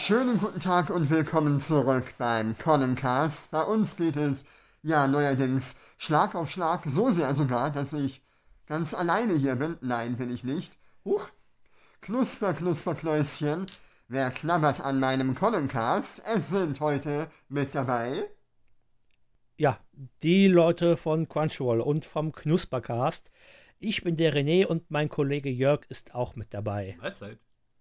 Schönen guten Tag und willkommen zurück beim Connencast. Bei uns geht es ja neuerdings Schlag auf Schlag, so sehr sogar, dass ich ganz alleine hier bin. Nein, bin ich nicht. Huch, Knusper, Knusper, Knäuschen. Wer knabbert an meinem Connencast? Es sind heute mit dabei. Ja, die Leute von Crunchyroll und vom Knuspercast. Ich bin der René und mein Kollege Jörg ist auch mit dabei. Mahlzeit.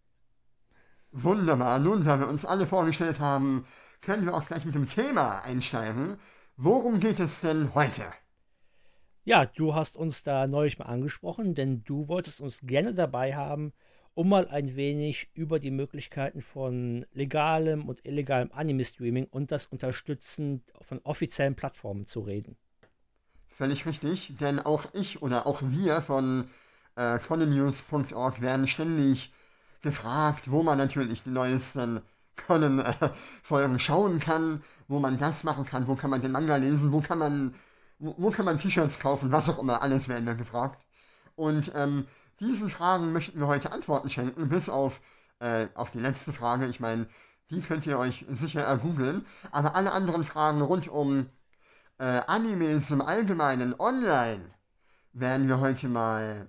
Wunderbar, nun, da wir uns alle vorgestellt haben, können wir auch gleich mit dem Thema einsteigen. Worum geht es denn heute? Ja, du hast uns da neulich mal angesprochen, denn du wolltest uns gerne dabei haben, um mal ein wenig über die Möglichkeiten von legalem und illegalem Anime-Streaming und das Unterstützen von offiziellen Plattformen zu reden. Völlig richtig, denn auch ich oder auch wir von connenews.org werden ständig gefragt, wo man natürlich die neuesten Conan-Folgen schauen kann, wo man das machen kann, wo kann man den Manga lesen, wo kann man T-Shirts kaufen, was auch immer, alles werden wir gefragt. Und diesen Fragen möchten wir heute Antworten schenken, bis auf die letzte Frage. Ich meine, die könnt ihr euch sicher ergoogeln, aber alle anderen Fragen rund um Animes im Allgemeinen online werden wir heute mal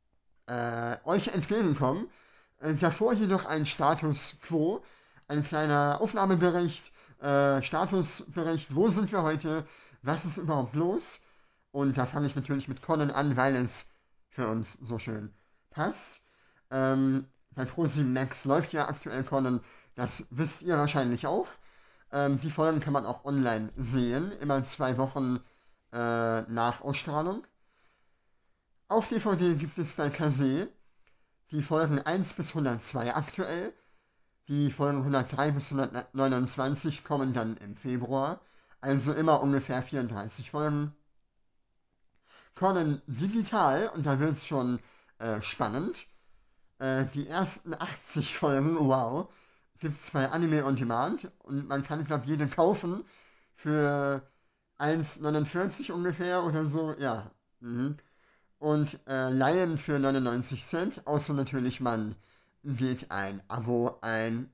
euch entgegenkommen. Davor jedoch ein Status Quo, ein kleiner Aufnahmebericht, Statusbericht, wo sind wir heute, was ist überhaupt los? Und da fange ich natürlich mit Conan an, weil es für uns so schön passt. Bei ProSieben Max läuft ja aktuell Conan, das wisst ihr wahrscheinlich auch. Die Folgen kann man auch online sehen, immer 2 Wochen nach Ausstrahlung. Auf DVD gibt es bei Kase die Folgen 1 bis 102 aktuell. Die Folgen 103 bis 129 kommen dann im Februar. Also immer ungefähr 34 Folgen. Conan digital, und da wird es schon spannend. Die ersten 80 Folgen, wow, gibt es bei Anime on Demand. Und man kann, glaube ich, jede kaufen für 1,49 ungefähr oder so. Ja. Mhm. Und leihen für 99 Cent, außer natürlich man geht ein Abo ein.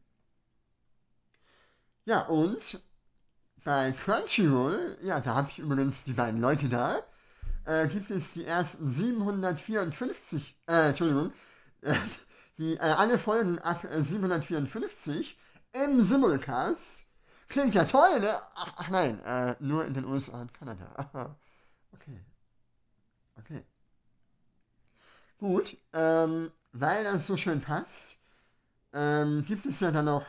Ja, und bei Crunchyroll, ja, da habe ich übrigens die beiden Leute da, gibt es die ersten 754, Entschuldigung, äh, alle Folgen ab 754 im Simulcast. Klingt ja toll, ne? Ach nein, nur in den USA und Kanada. Aha. Okay, okay. Gut, weil das so schön passt, gibt es ja dann noch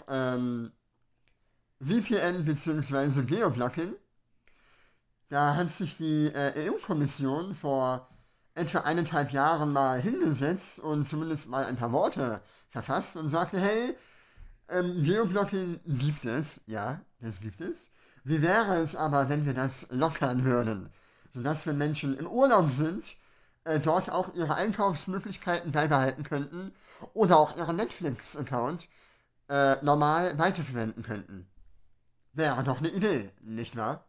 VPN bzw. Geoblocking. Da hat sich die EU-Kommission vor etwa 1,5 Jahren mal hingesetzt und zumindest mal ein paar Worte verfasst und sagte, hey, Geoblocking gibt es, ja, das gibt es. Wie wäre es aber, wenn wir das lockern würden? Sodass, wenn Menschen im Urlaub sind, dort auch ihre Einkaufsmöglichkeiten beibehalten könnten oder auch ihren Netflix-Account normal weiterverwenden könnten. Wäre doch eine Idee, nicht wahr?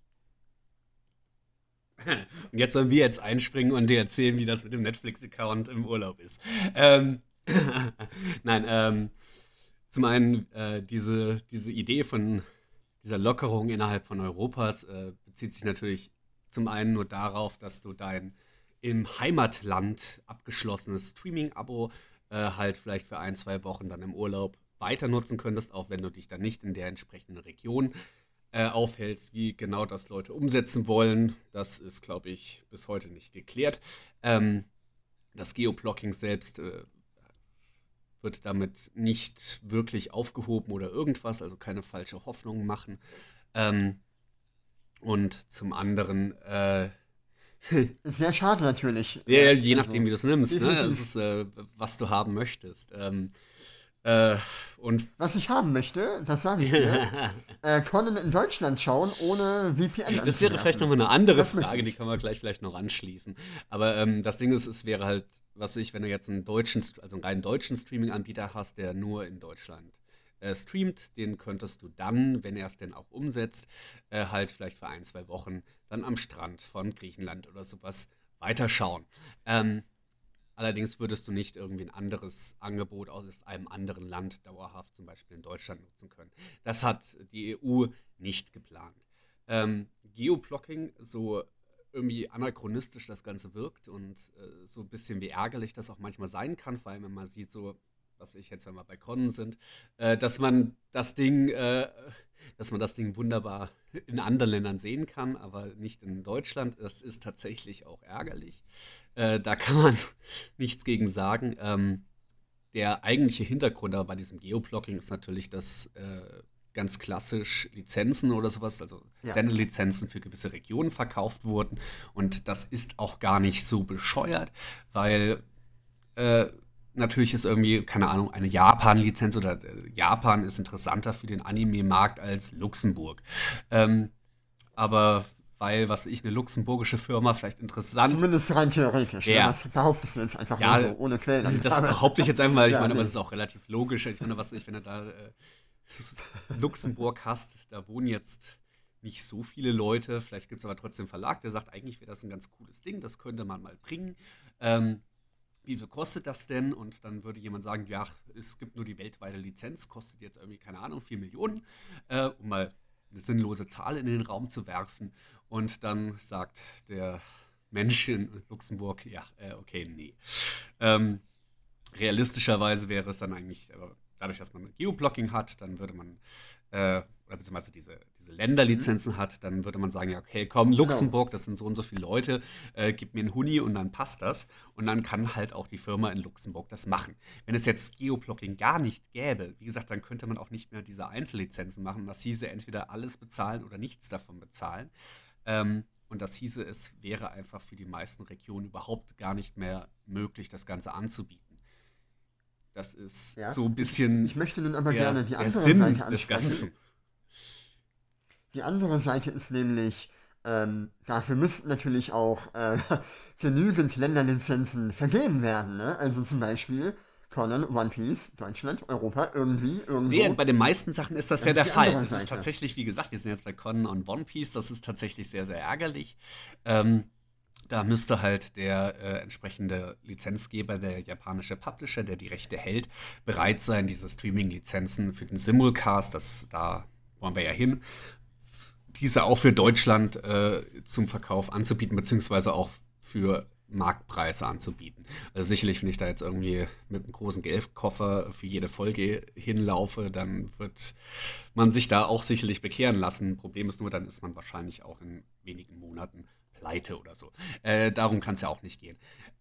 Und jetzt sollen wir jetzt einspringen und dir erzählen, wie das mit dem Netflix-Account im Urlaub ist. Ähm, Nein, zum einen diese Idee von dieser Lockerung innerhalb von Europas bezieht sich natürlich zum einen nur darauf, dass du dein im Heimatland abgeschlossenes Streaming-Abo halt vielleicht für 1, 2 Wochen dann im Urlaub weiter nutzen könntest, auch wenn du dich dann nicht in der entsprechenden Region aufhältst. Wie genau das Leute umsetzen wollen, das ist, glaube ich, bis heute nicht geklärt. Ähm, Das Geoblocking selbst wird damit nicht wirklich aufgehoben oder irgendwas, also keine falsche Hoffnung machen. Ähm, und zum anderen, Sehr schade natürlich. ja, je nachdem, Also, wie du es nimmst, ne? Es definitiv. ist, was du haben möchtest. Äh, und Was ich haben möchte, das sage ich dir, Conan in Deutschland schauen, ohne VPN das wäre vielleicht anzuwerfen. nochmal eine andere Das möchte Frage, die ich. können wir gleich vielleicht noch anschließen. Aber das Ding ist, es wäre halt, was weiß ich, wenn du jetzt also einen rein deutschen Streaming-Anbieter hast, der nur in Deutschland streamt, den könntest du dann, wenn er es denn auch umsetzt, halt vielleicht für 1, 2 Wochen dann am Strand von Griechenland oder sowas weiterschauen. Ähm, Allerdings würdest du nicht irgendwie ein anderes Angebot aus einem anderen Land dauerhaft, zum Beispiel in Deutschland, nutzen können. Das hat die EU nicht geplant. Geoblocking, so irgendwie anachronistisch das Ganze wirkt und so ein bisschen wie ärgerlich das auch manchmal sein kann, vor allem wenn man sieht, so, was ich jetzt, wenn wir bei Conan sind, dass man das Ding wunderbar in anderen Ländern sehen kann, aber nicht in Deutschland. Das ist tatsächlich auch ärgerlich. Da kann man nichts gegen sagen. Der eigentliche Hintergrund aber bei diesem Geoblocking ist natürlich, dass ganz klassisch Lizenzen oder sowas, also Sendelizenzen für gewisse Regionen verkauft wurden. Und das ist auch gar nicht so bescheuert, weil natürlich ist irgendwie, keine Ahnung, eine Japan-Lizenz oder Japan ist interessanter für den Anime-Markt als Luxemburg. Aber weil, was ich, eine luxemburgische Firma vielleicht interessant. Zumindest rein theoretisch. Ja. Das behauptest du jetzt einfach nur so, ohne Quellen. Das behaupte ich jetzt einfach mal. Ich meine, nee. aber es ist auch relativ logisch. Ich meine, wenn du da Luxemburg hast, da wohnen jetzt nicht so viele Leute. Vielleicht gibt es aber trotzdem einen Verlag, der sagt, eigentlich wäre das ein ganz cooles Ding, das könnte man mal bringen. Wie viel kostet das denn? Und dann würde jemand sagen, ja, es gibt nur die weltweite Lizenz, kostet jetzt irgendwie, keine Ahnung, 4 Millionen, um mal eine sinnlose Zahl in den Raum zu werfen. Und dann sagt der Mensch in Luxemburg, ja, okay, nee. Realistischerweise wäre es dann eigentlich, dadurch, dass man Geoblocking hat, dann würde man, oder beziehungsweise diese Länderlizenzen hat, dann würde man sagen, ja, okay, komm, Luxemburg, das sind so und so viele Leute, gib mir einen Huni und dann passt das. Und dann kann halt auch die Firma in Luxemburg das machen. Wenn es jetzt Geoblocking gar nicht gäbe, wie gesagt, dann könnte man auch nicht mehr diese Einzellizenzen machen. Das hieße entweder alles bezahlen oder nichts davon bezahlen. Und das hieße, es wäre einfach für die meisten Regionen überhaupt gar nicht mehr möglich, das Ganze anzubieten. Das ist so ein bisschen ich möchte nun aber gerne die andere Sinn Seite des ansprechen. Ganzen. Die andere Seite ist nämlich, dafür müssten natürlich auch genügend Länderlizenzen vergeben werden. Ne? Also zum Beispiel Conan, One Piece, Deutschland, Europa, irgendwo. Nee, bei den meisten Sachen ist das ja ist der die Fall. andere Das ist Seite. tatsächlich, wie gesagt, wir sind jetzt bei Conan und One Piece, das ist tatsächlich sehr, sehr ärgerlich. Da müsste halt der entsprechende Lizenzgeber, der japanische Publisher, der die Rechte hält, bereit sein, diese Streaming-Lizenzen für den Simulcast, da wollen wir ja hin, diese auch für Deutschland zum Verkauf anzubieten, beziehungsweise auch für Marktpreise anzubieten. Also sicherlich, wenn ich da jetzt irgendwie mit einem großen Geldkoffer für jede Folge hinlaufe, dann wird man sich da auch sicherlich bekehren lassen. Problem ist nur, dann ist man wahrscheinlich auch in wenigen Monaten pleite oder so. Darum kann es ja auch nicht gehen.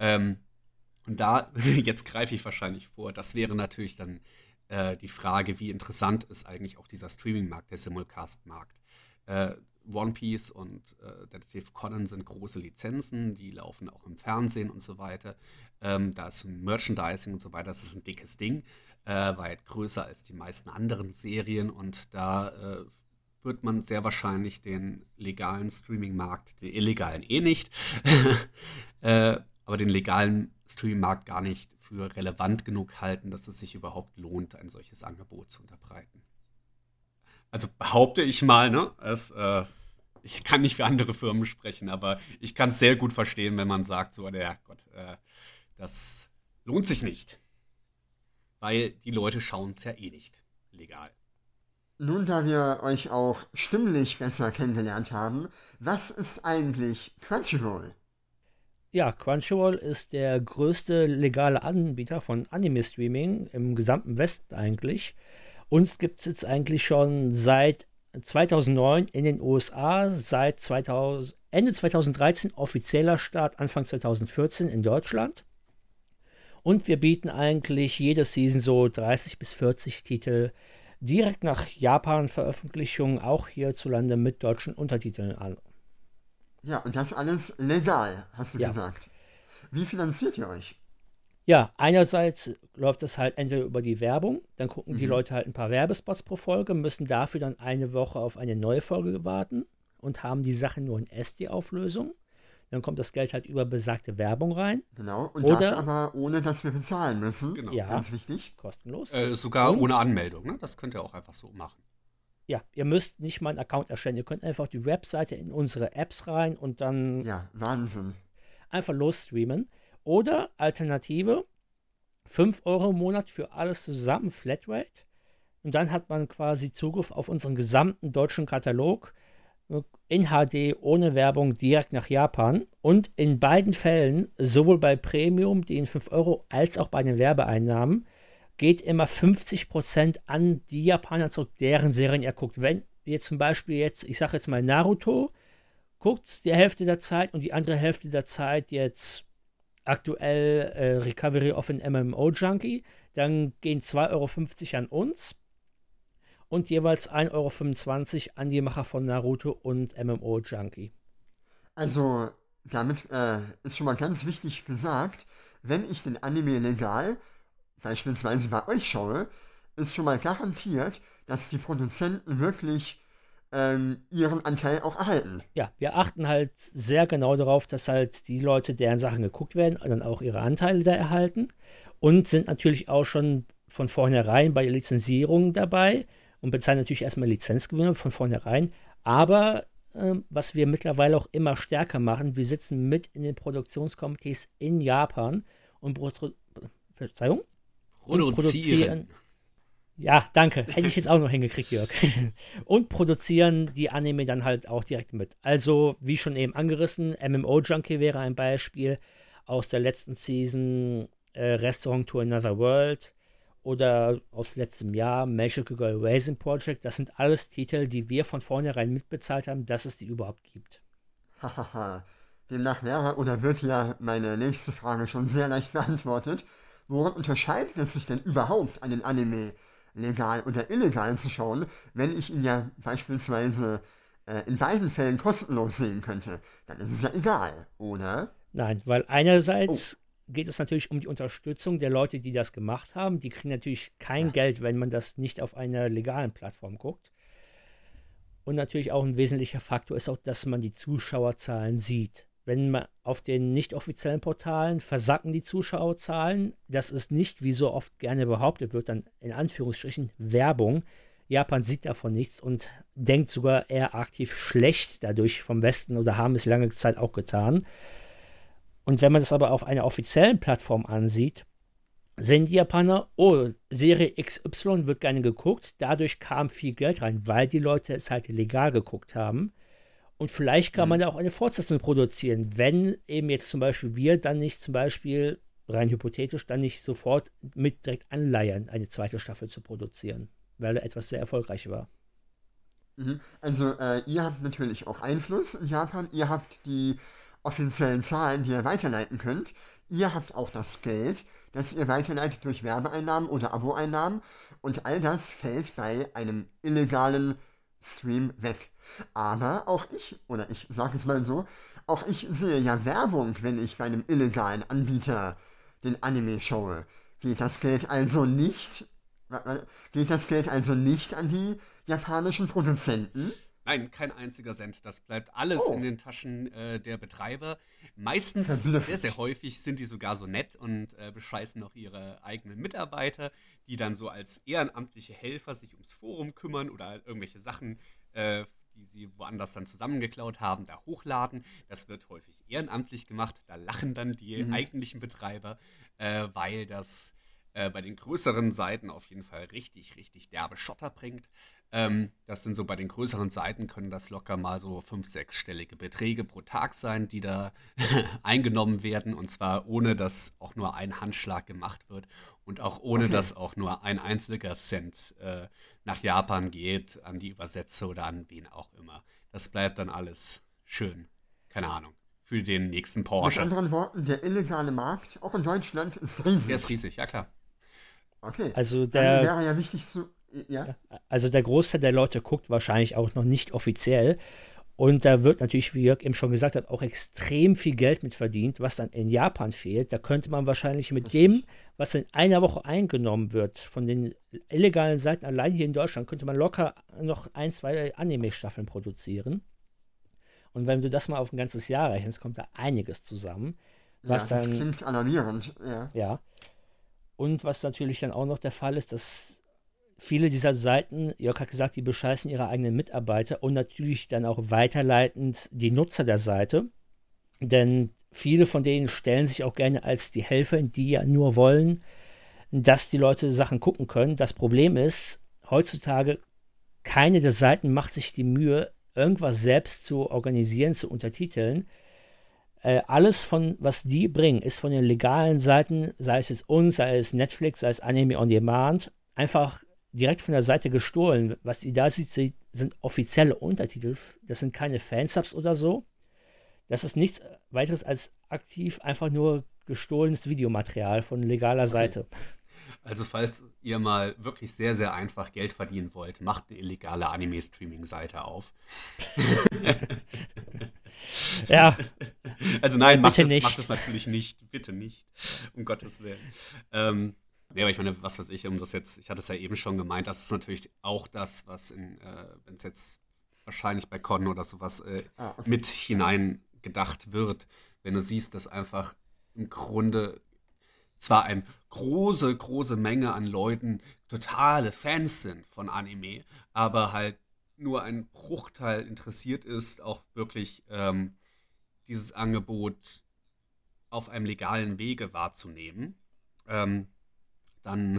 Und da, jetzt greife ich wahrscheinlich vor, das wäre natürlich dann die Frage, wie interessant ist eigentlich auch dieser Streaming-Markt, der Simulcast-Markt. One Piece und Detective Conan sind große Lizenzen, die laufen auch im Fernsehen und so weiter. Da ist Merchandising und so weiter, das ist ein dickes Ding, weit größer als die meisten anderen Serien und da wird man sehr wahrscheinlich den legalen Streaming-Markt, den illegalen nicht, aber den legalen Streaming-Markt gar nicht für relevant genug halten, dass es sich überhaupt lohnt, ein solches Angebot zu unterbreiten. Also behaupte ich mal, ne? Ich kann nicht für andere Firmen sprechen, aber ich kann es sehr gut verstehen, wenn man sagt, so, ja Gott, das lohnt sich nicht. Weil die Leute schauen es ja eh nicht legal. Nun, da wir euch auch stimmlich besser kennengelernt haben, was ist eigentlich Crunchyroll? Ja, Crunchyroll ist der größte legale Anbieter von Anime-Streaming im gesamten Westen eigentlich. Uns gibt es jetzt eigentlich schon seit 2009 in den USA, seit Ende 2013 offizieller Start, Anfang 2014 in Deutschland. Und wir bieten eigentlich jede Season so 30 bis 40 Titel direkt nach Japan-Veröffentlichung, auch hierzulande mit deutschen Untertiteln an. Ja, und das alles legal, hast du Ja. gesagt. Wie finanziert ihr euch? Ja, einerseits läuft das halt entweder über die Werbung, dann gucken die Leute halt ein paar Werbespots pro Folge, müssen dafür dann eine Woche auf eine neue Folge warten und haben die Sache nur in SD-Auflösung. Dann kommt das Geld halt über besagte Werbung rein, Genau, und Oder- dafür aber ohne, dass wir bezahlen müssen. Genau. Ja. Ganz wichtig. kostenlos. Sogar Und- ohne Anmeldung, ne? Das könnt ihr auch einfach so machen. Ja, ihr müsst nicht mal einen Account erstellen, ihr könnt einfach die Webseite in unsere Apps rein und dann Ja, Wahnsinn. einfach losstreamen. Oder Alternative, 5 Euro im Monat für alles zusammen, Flatrate. Und dann hat man quasi Zugriff auf unseren gesamten deutschen Katalog in HD, ohne Werbung, direkt nach Japan. Und in beiden Fällen, sowohl bei Premium, den 5 Euro, als auch bei den Werbeeinnahmen, geht immer 50% an die Japaner zurück, deren Serien ihr guckt. Wenn ihr zum Beispiel jetzt, ich sage jetzt mal Naruto, guckt die Hälfte der Zeit und die andere Hälfte der Zeit jetzt aktuell Recovery of an MMO Junkie, dann gehen 2,50 Euro an uns und jeweils 1,25 Euro an die Macher von Naruto und MMO Junkie. Also, damit ist schon mal ganz wichtig gesagt, wenn ich den Anime legal beispielsweise bei euch schaue, ist schon mal garantiert, dass die Produzenten wirklich ihren Anteil auch erhalten. Ja, wir achten halt sehr genau darauf, dass halt die Leute, deren Sachen geguckt werden, dann auch ihre Anteile da erhalten und sind natürlich auch schon von vornherein bei der Lizenzierung dabei und bezahlen natürlich erstmal Lizenzgebühren von vornherein. Aber was wir mittlerweile auch immer stärker machen, wir sitzen mit in den Produktionskomitees in Japan und produzieren. Ja, danke. Hätte ich jetzt auch noch hingekriegt, Jörg. Und produzieren die Anime dann halt auch direkt mit. Also, wie schon eben angerissen, MMO Junkie wäre ein Beispiel aus der letzten Season, Restaurant to Another World oder aus letztem Jahr Magical Girl Racing Project. Das sind alles Titel, die wir von vornherein mitbezahlt haben, dass es die überhaupt gibt. Hahaha. Demnach wäre oder wird ja meine nächste Frage schon sehr leicht beantwortet. Worin unterscheidet es sich denn überhaupt, einen Anime legal oder illegal zu schauen, wenn ich ihn ja beispielsweise in beiden Fällen kostenlos sehen könnte? Dann ist es ja egal, oder? Nein, weil einerseits geht es natürlich um die Unterstützung der Leute, die das gemacht haben. Die kriegen natürlich kein Geld, wenn man das nicht auf einer legalen Plattform guckt. Und natürlich auch ein wesentlicher Faktor ist auch, dass man die Zuschauerzahlen sieht. Wenn man auf den nicht offiziellen Portalen versacken die Zuschauerzahlen, das ist nicht, wie so oft gerne behauptet wird, dann in Anführungsstrichen Werbung. Japan sieht davon nichts und denkt sogar eher aktiv schlecht dadurch vom Westen oder haben es lange Zeit auch getan. Und wenn man das aber auf einer offiziellen Plattform ansieht, sehen die Japaner, oh, Serie XY wird gerne geguckt, dadurch kam viel Geld rein, weil die Leute es halt legal geguckt haben. Und vielleicht kann man da auch eine Fortsetzung produzieren, wenn eben jetzt zum Beispiel wir dann nicht zum Beispiel, rein hypothetisch, dann nicht sofort mit direkt anleiern, eine zweite Staffel zu produzieren, weil etwas sehr erfolgreich war. Also ihr habt natürlich auch Einfluss in Japan, ihr habt die offiziellen Zahlen, die ihr weiterleiten könnt, ihr habt auch das Geld, das ihr weiterleitet durch Werbeeinnahmen oder Aboeinnahmen und all das fällt bei einem illegalen Stream weg. Aber auch ich sage es mal so, auch ich sehe ja Werbung, wenn ich bei einem illegalen Anbieter den Anime schaue. Geht das Geld also nicht an die japanischen Produzenten? Nein, kein einziger Cent. Das bleibt alles in den Taschen der Betreiber. Meistens, sehr, sehr häufig, sind die sogar so nett und bescheißen noch ihre eigenen Mitarbeiter, die dann so als ehrenamtliche Helfer sich ums Forum kümmern oder halt irgendwelche Sachen, die sie woanders dann zusammengeklaut haben, da hochladen. Das wird häufig ehrenamtlich gemacht. Da lachen dann die eigentlichen Betreiber, weil das bei den größeren Seiten auf jeden Fall richtig, richtig derbe Schotter bringt. Das sind so bei den größeren Seiten können das locker mal so 5-, 6-stellige Beträge pro Tag sein, die da eingenommen werden. Und zwar ohne, dass auch nur ein Handschlag gemacht wird und auch ohne, dass auch nur ein einziger Cent nach Japan geht, an die Übersetzer oder an wen auch immer. Das bleibt dann alles schön, keine Ahnung, für den nächsten Porsche. Mit anderen Worten, der illegale Markt, auch in Deutschland, ist riesig. Der ist riesig, ja klar. Okay, Also dann wäre ja wichtig zu... Ja? Also der Großteil der Leute guckt wahrscheinlich auch noch nicht offiziell. Und da wird natürlich, wie Jörg eben schon gesagt hat, auch extrem viel Geld mit verdient, was dann in Japan fehlt. Da könnte man wahrscheinlich mit dem, was in einer Woche eingenommen wird, von den illegalen Seiten allein hier in Deutschland, könnte man locker noch 1, 2 Anime-Staffeln produzieren. Und wenn du das mal auf ein ganzes Jahr rechnest, kommt da einiges zusammen. Was das dann, klingt alarmierend, ja. Ja. Und was natürlich dann auch noch der Fall ist, dass viele dieser Seiten, Jörg hat gesagt, die bescheißen ihre eigenen Mitarbeiter und natürlich dann auch weiterleitend die Nutzer der Seite. Denn viele von denen stellen sich auch gerne als die Helfer, die ja nur wollen, dass die Leute Sachen gucken können. Das Problem ist, heutzutage, keine der Seiten macht sich die Mühe, irgendwas selbst zu organisieren, zu untertiteln. Alles, was die bringen, ist von den legalen Seiten, sei es jetzt uns, sei es Netflix, sei es Anime on Demand, einfach direkt von der Seite gestohlen. Was ihr da seht, sind offizielle Untertitel. Das sind keine Fansubs oder so. Das ist nichts weiteres als aktiv einfach nur gestohlenes Videomaterial von legaler Seite. Also falls ihr mal wirklich sehr, sehr einfach Geld verdienen wollt, macht eine illegale Anime-Streaming-Seite auf. Ja. Also nein, macht Bitte nicht. es natürlich nicht. Bitte nicht. Um Gottes Willen. Nee, aber ich meine, was weiß ich, ich hatte es ja eben schon gemeint, das ist natürlich auch das, was wenn es jetzt wahrscheinlich bei Con oder sowas mit hinein gedacht wird, wenn du siehst, dass einfach im Grunde zwar eine große Menge an Leuten totale Fans sind von Anime, aber halt nur ein Bruchteil interessiert ist, auch wirklich dieses Angebot auf einem legalen Wege wahrzunehmen, dann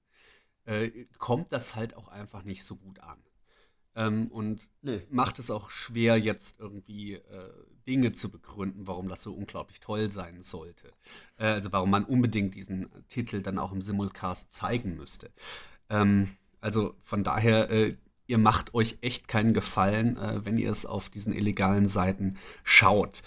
kommt das halt auch einfach nicht so gut an. Und macht es auch schwer, jetzt irgendwie Dinge zu begründen, warum das so unglaublich toll sein sollte. Also warum man unbedingt diesen Titel dann auch im Simulcast zeigen müsste. Also von daher, ihr macht euch echt keinen Gefallen, wenn ihr es auf diesen illegalen Seiten schaut.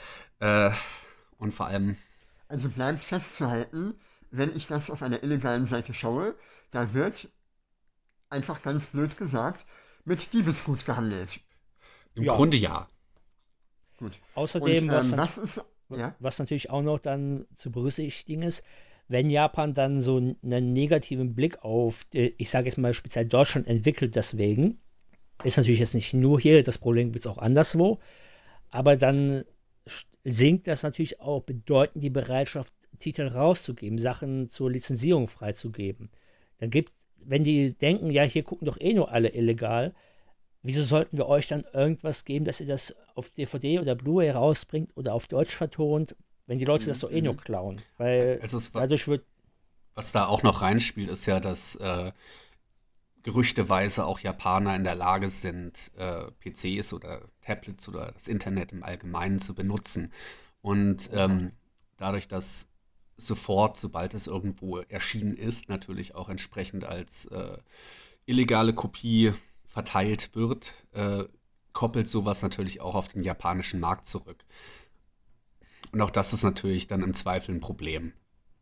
Und vor allem... Also bleibt festzuhalten, wenn ich das auf einer illegalen Seite schaue, da wird, einfach ganz blöd gesagt, mit Diebesgut gehandelt. Im Grunde ja. Gut. Außerdem, und, was natürlich auch noch dann zu berücksichtigen ist, wenn Japan dann so einen negativen Blick auf, ich sage jetzt mal speziell Deutschland entwickelt, deswegen, ist natürlich jetzt nicht nur hier, das Problem gibt es auch anderswo, aber dann sinkt das natürlich auch bedeutend die Bereitschaft, Titel rauszugeben, Sachen zur Lizenzierung freizugeben. Dann wenn die denken, ja, hier gucken doch eh nur alle illegal, wieso sollten wir euch dann irgendwas geben, dass ihr das auf DVD oder Blu-ray rausbringt oder auf Deutsch vertont, wenn die Leute das doch eh nur klauen? Weil dadurch wird... Was da auch noch reinspielt, ist ja, dass gerüchteweise auch Japaner in der Lage sind, PCs oder Tablets oder das Internet im Allgemeinen zu benutzen. Und dadurch, dass sofort, sobald es irgendwo erschienen ist, natürlich auch entsprechend als illegale Kopie verteilt wird, koppelt sowas natürlich auch auf den japanischen Markt zurück. Und auch das ist natürlich dann im Zweifel ein Problem.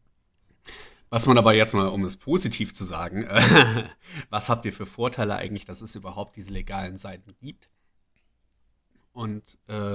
Was man aber jetzt mal, um es positiv zu sagen, was habt ihr für Vorteile eigentlich, dass es überhaupt diese legalen Seiten gibt? Und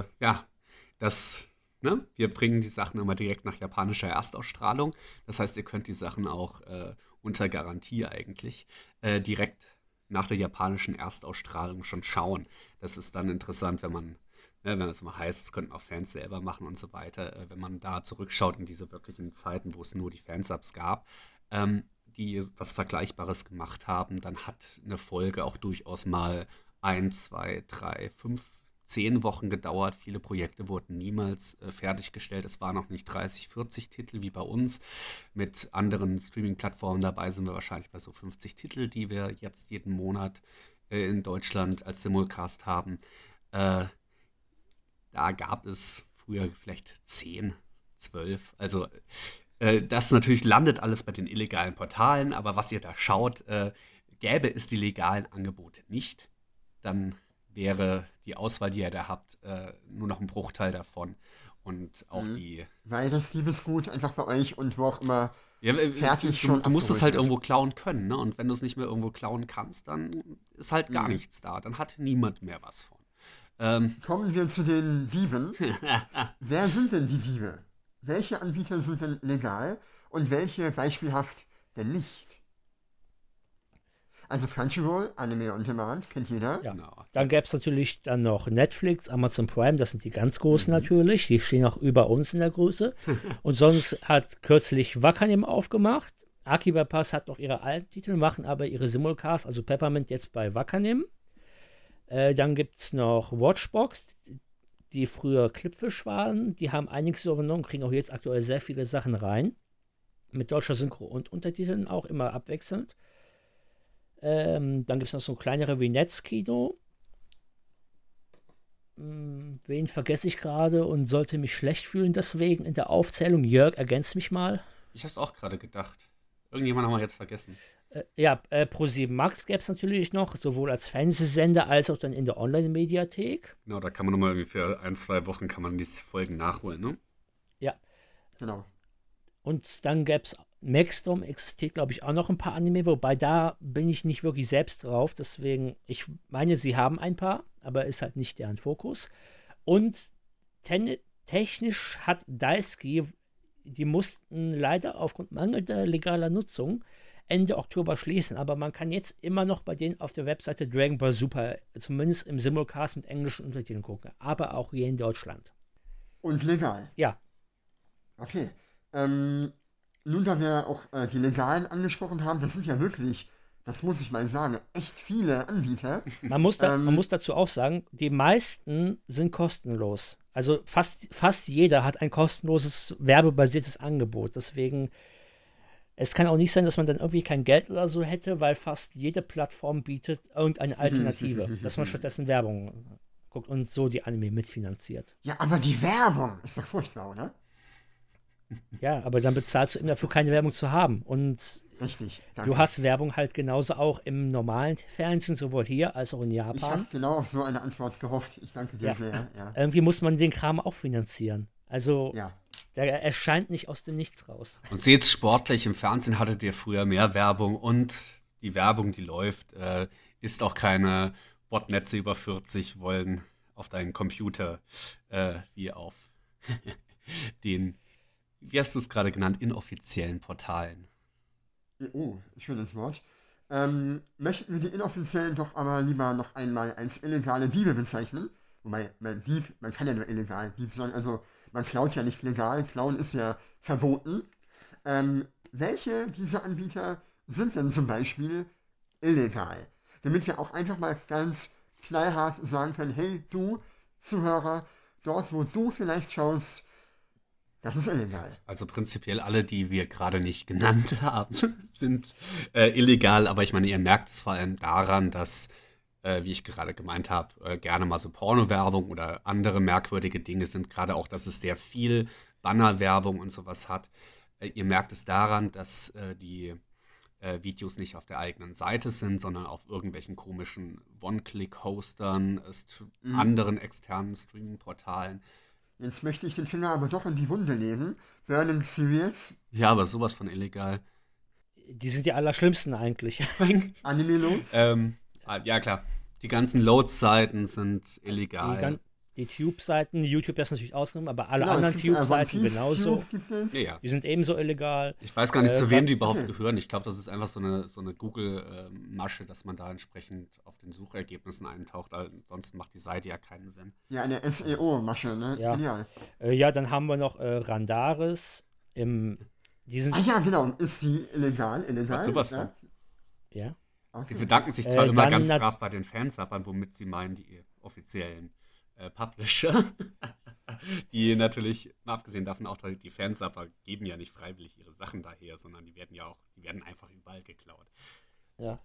wir bringen die Sachen immer direkt nach japanischer Erstausstrahlung. Das heißt, ihr könnt die Sachen auch unter Garantie eigentlich direkt nach der japanischen Erstausstrahlung schon schauen. Das ist dann interessant, wenn es mal heißt, das könnten auch Fans selber machen und so weiter, wenn man da zurückschaut in diese wirklichen Zeiten, wo es nur die Fansubs gab, die was Vergleichbares gemacht haben, dann hat eine Folge auch durchaus mal 1, 2, 3, 5, 10 Wochen gedauert. Viele Projekte wurden niemals fertiggestellt. Es waren noch nicht 30, 40 Titel wie bei uns. Mit anderen Streaming-Plattformen dabei sind wir wahrscheinlich bei so 50 Titel, die wir jetzt jeden Monat in Deutschland als Simulcast haben. Da gab es früher vielleicht 10, 12. Also das natürlich landet alles bei den illegalen Portalen, aber was ihr da schaut, gäbe es die legalen Angebote nicht, dann wäre die Auswahl, die ihr da habt, nur noch ein Bruchteil davon. Und auch weil das Diebesgut einfach bei euch und wo auch immer fertig du musst es halt irgendwo klauen können, ne? Und wenn du es nicht mehr irgendwo klauen kannst, dann ist halt gar nichts da. Dann hat niemand mehr was von. Kommen wir zu den Dieben. Wer sind denn die Diebe? Welche Anbieter sind denn legal und welche beispielhaft denn nicht? Also Crunchyroll, Anime on Demand, kennt jeder. Ja. Genau. Dann gäbe es natürlich dann noch Netflix, Amazon Prime, das sind die ganz großen natürlich. Die stehen auch über uns in der Größe. Und sonst hat kürzlich Wakanim aufgemacht. Akiba Pass hat noch ihre alten Titel, machen aber ihre Simulcasts, also Peppermint jetzt bei Wakanim. Dann gibt es noch Watchbox. die früher Clipfish waren, die haben einiges übernommen, kriegen auch jetzt aktuell sehr viele Sachen rein. Mit deutscher Synchro und Untertiteln auch immer abwechselnd. Dann gibt es noch so kleinere wie Netzkino. Wen vergesse ich gerade und sollte mich schlecht fühlen deswegen in der Aufzählung? Jörg, ergänzt mich mal. Ich hab's auch gerade gedacht. Irgendjemand haben wir jetzt vergessen. Pro7 Max gäbe es natürlich noch, sowohl als Fernsehsender als auch dann in der Online-Mediathek. Genau, da kann man nochmal irgendwie für 1-2 Wochen kann man diese Folgen nachholen, ne? Ja. Genau. Und dann gäbe es Maxdom, existiert glaube ich auch noch ein paar Anime, wobei da bin ich nicht wirklich selbst drauf, deswegen, ich meine, sie haben ein paar, aber ist halt nicht deren Fokus. Und technisch hat Daisuke, die mussten leider aufgrund mangelnder legaler Nutzung Ende Oktober schließen, aber man kann jetzt immer noch bei denen auf der Webseite Dragon Ball Super, zumindest im Simulcast mit englischen Untertiteln gucken, aber auch hier in Deutschland. Und legal. Ja. Okay. Nun, da wir auch die Legalen angesprochen haben, das sind ja wirklich, das muss ich mal sagen, echt viele Anbieter. Man muss dazu auch sagen, die meisten sind kostenlos. Also fast jeder hat ein kostenloses, werbebasiertes Angebot. Deswegen, es kann auch nicht sein, dass man dann irgendwie kein Geld oder so hätte, weil fast jede Plattform bietet irgendeine Alternative, dass man stattdessen Werbung guckt und so die Anime mitfinanziert. Ja, aber die Werbung ist doch furchtbar, oder? Ja, aber dann bezahlst du immer dafür, keine Werbung zu haben. Und Richtig. Danke. du hast Werbung halt genauso auch im normalen Fernsehen, sowohl hier als auch in Ich habe Japan. genau auf so eine Antwort gehofft. Ich danke dir sehr. Ja. Irgendwie muss man den Kram auch finanzieren. Also, Ja. der erscheint nicht aus dem Nichts raus. Und seht's sportlich, im Fernsehen hattet ihr früher mehr Werbung und die Werbung, die läuft, ist auch keine Botnetze über 40 wollen auf deinen Computer wie auf den, wie hast du es gerade genannt, inoffiziellen Portalen. Oh, schönes Wort. Möchten wir die inoffiziellen doch aber lieber noch einmal als illegale Diebe bezeichnen? Wobei, man kann ja nur illegal Dieb sein, also man klaut ja nicht legal, klauen ist ja verboten. Welche dieser Anbieter sind denn zum Beispiel illegal? Damit wir auch einfach mal ganz knallhart sagen können, hey du Zuhörer, dort wo du vielleicht schaust, das ist illegal. Also prinzipiell alle, die wir gerade nicht genannt haben, sind illegal, aber ich meine, ihr merkt es vor allem daran, dass, wie ich gerade gemeint habe, gerne mal so Porno-Werbung oder andere merkwürdige Dinge sind, gerade auch, dass es sehr viel Bannerwerbung und sowas hat. Ihr merkt es daran, dass die Videos nicht auf der eigenen Seite sind, sondern auf irgendwelchen komischen One-Click-Hostern, anderen externen Streaming-Portalen. Jetzt möchte ich den Finger aber doch in die Wunde legen. Burning Series, Ja, aber sowas von illegal. Die sind die allerschlimmsten eigentlich. Anime Loads. Ja, klar. Die ganzen Load-Seiten sind illegal. Die Tube-Seiten, YouTube ist natürlich ausgenommen, aber alle Genau, anderen es gibt, Tube-Seiten One Piece genauso. Tube gibt es. Ja. Die sind ebenso illegal. Ich weiß gar nicht, zu wem die überhaupt okay. gehören. Ich glaube, das ist einfach so eine Google-Masche, dass man da entsprechend auf den Suchergebnissen eintaucht. Ansonsten macht die Seite ja keinen Sinn. Ja, eine SEO-Masche, ne? Ja. Genial. Ja, dann haben wir noch Randaris. Die sind, Ah ja, genau. Ist die illegal? Was, sowas ja? von. ja. Die Okay. bedanken sich zwar immer dann ganz nat- brav bei den Fansubbern, womit sie meinen, die offiziellen Publisher. Die natürlich, mal abgesehen davon auch, die Fansubber geben ja nicht freiwillig ihre Sachen daher, sondern die werden einfach überall geklaut. Ja.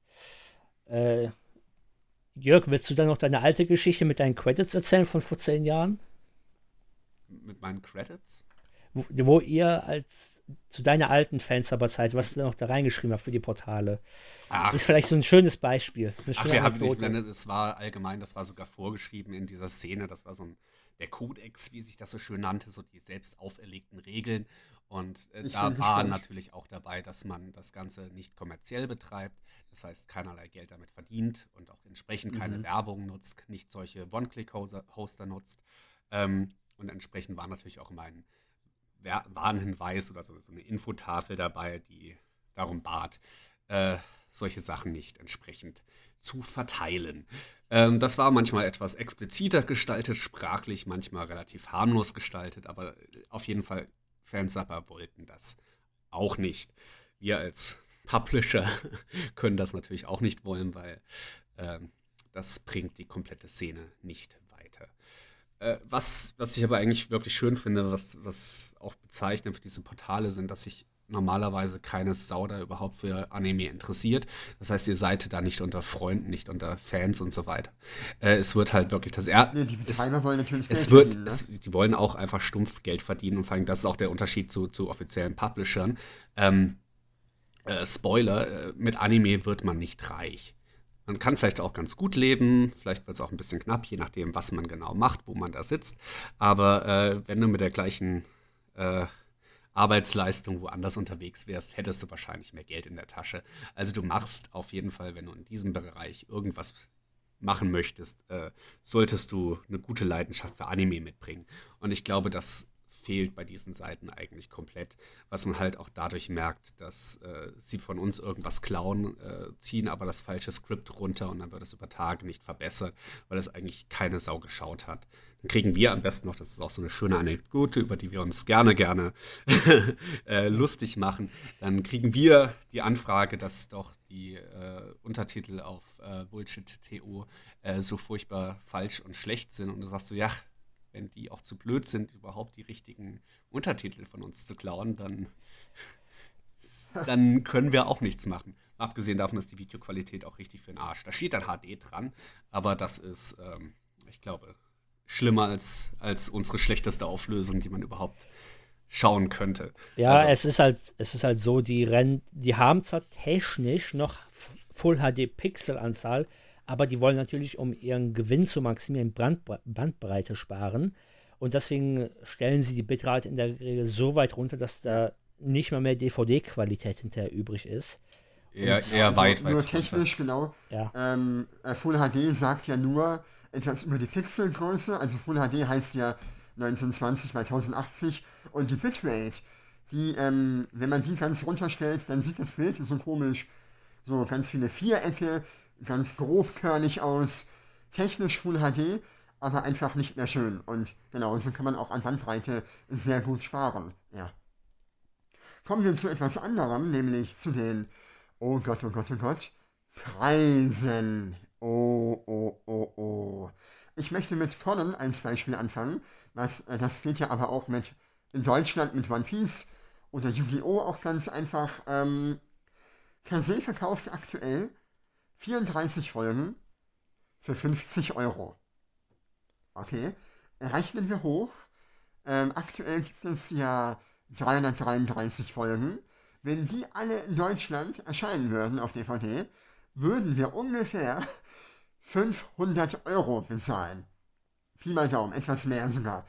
Jörg, willst du dann noch deine alte Geschichte mit deinen Credits erzählen von vor 10 Jahren? Mit meinen Credits? Wo ihr zu deiner alten Fansubber-Zeit, was du da noch da reingeschrieben habt für die Portale. Ach, Ist vielleicht so ein schönes Beispiel. Eine ach schöne wir haben nicht Anekdote. blende, es war allgemein, das war sogar vorgeschrieben in dieser Szene, das war der Kodex, wie sich das so schön nannte, so die selbst auferlegten Regeln. Und Ich da bin war gespannt. natürlich auch dabei, dass man das Ganze nicht kommerziell betreibt, das heißt keinerlei Geld damit verdient und auch entsprechend keine Werbung nutzt, nicht solche One-Click-Hoster nutzt. Und entsprechend war natürlich auch immer ein Warnhinweis oder so eine Infotafel dabei, die darum bat, solche Sachen nicht entsprechend zu verteilen. Das war manchmal etwas expliziter gestaltet, sprachlich manchmal relativ harmlos gestaltet, aber auf jeden Fall Fansubber wollten das auch nicht. Wir als Publisher können das natürlich auch nicht wollen, weil das bringt die komplette Szene nicht weiter. Was ich aber eigentlich wirklich schön finde, was auch bezeichnend für diese Portale sind, dass sich normalerweise keine Sau da überhaupt für Anime interessiert. Das heißt, ihr seid da nicht unter Freunden, nicht unter Fans und so weiter. Es wird halt wirklich Nee, die Betreiber wollen natürlich Geld es wird, verdienen, ne? die wollen auch einfach stumpf Geld verdienen und vor allem, das ist auch der Unterschied zu offiziellen Publishern. Spoiler, mit Anime wird man nicht reich. Man kann vielleicht auch ganz gut leben, vielleicht wird es auch ein bisschen knapp, je nachdem, was man genau macht, wo man da sitzt. Aber wenn du mit der gleichen äh, Arbeitsleistung woanders unterwegs wärst, hättest du wahrscheinlich mehr Geld in der Tasche. Also du machst auf jeden Fall, wenn du in diesem Bereich irgendwas machen möchtest, solltest du eine gute Leidenschaft für Anime mitbringen. Und ich glaube, das fehlt bei diesen Seiten eigentlich komplett, was man halt auch dadurch merkt, dass sie von uns irgendwas klauen, ziehen aber das falsche Skript runter und dann wird es über Tage nicht verbessert, weil es eigentlich keine Sau geschaut hat. Dann kriegen wir am besten noch, das ist auch so eine schöne Anekdote, über die wir uns gerne lustig machen, dann kriegen wir die Anfrage, dass doch die Untertitel auf Bullshit.to so furchtbar falsch und schlecht sind und du sagst so, ja, wenn die auch zu blöd sind, überhaupt die richtigen Untertitel von uns zu klauen, dann können wir auch nichts machen. Abgesehen davon ist die Videoqualität auch richtig für den Arsch. Da steht dann HD dran, aber das ist, ich glaube, schlimmer als unsere schlechteste Auflösung, die man überhaupt schauen könnte. Ja, Also, es ist halt so, die haben zwar technisch noch Full HD Pixelanzahl, aber die wollen natürlich, um ihren Gewinn zu maximieren, Bandbreite sparen. Und deswegen stellen sie die Bitrate in der Regel so weit runter, dass da nicht mal mehr DVD-Qualität hinterher übrig ist. eher Also weit nur runter. technisch, genau. Ja, Full HD sagt ja nur etwas über die Pixelgröße. Also Full HD heißt ja 1920 x 1080. Und die Bitrate, die, wenn man die ganz runterstellt, dann sieht das Bild so komisch, so ganz viele Vierecke, ganz grobkörnig aus. Technisch Full HD, aber einfach nicht mehr schön. Und genau, so kann man auch an Bandbreite sehr gut sparen. Ja. Kommen wir zu etwas anderem, nämlich zu den, oh Gott, oh Gott, oh Gott, Preisen. Oh, oh, oh, oh. Ich möchte mit Conan als Beispiel anfangen. Das geht ja aber auch mit in Deutschland mit One Piece oder Yu-Gi-Oh! Auch ganz einfach. Kase verkauft aktuell 34 Folgen für 50 Euro. Okay, rechnen wir hoch. Aktuell gibt es ja 333 Folgen. Wenn die alle in Deutschland erscheinen würden auf DVD, würden wir ungefähr 500 Euro bezahlen. Pi mal Daumen, etwas mehr sogar.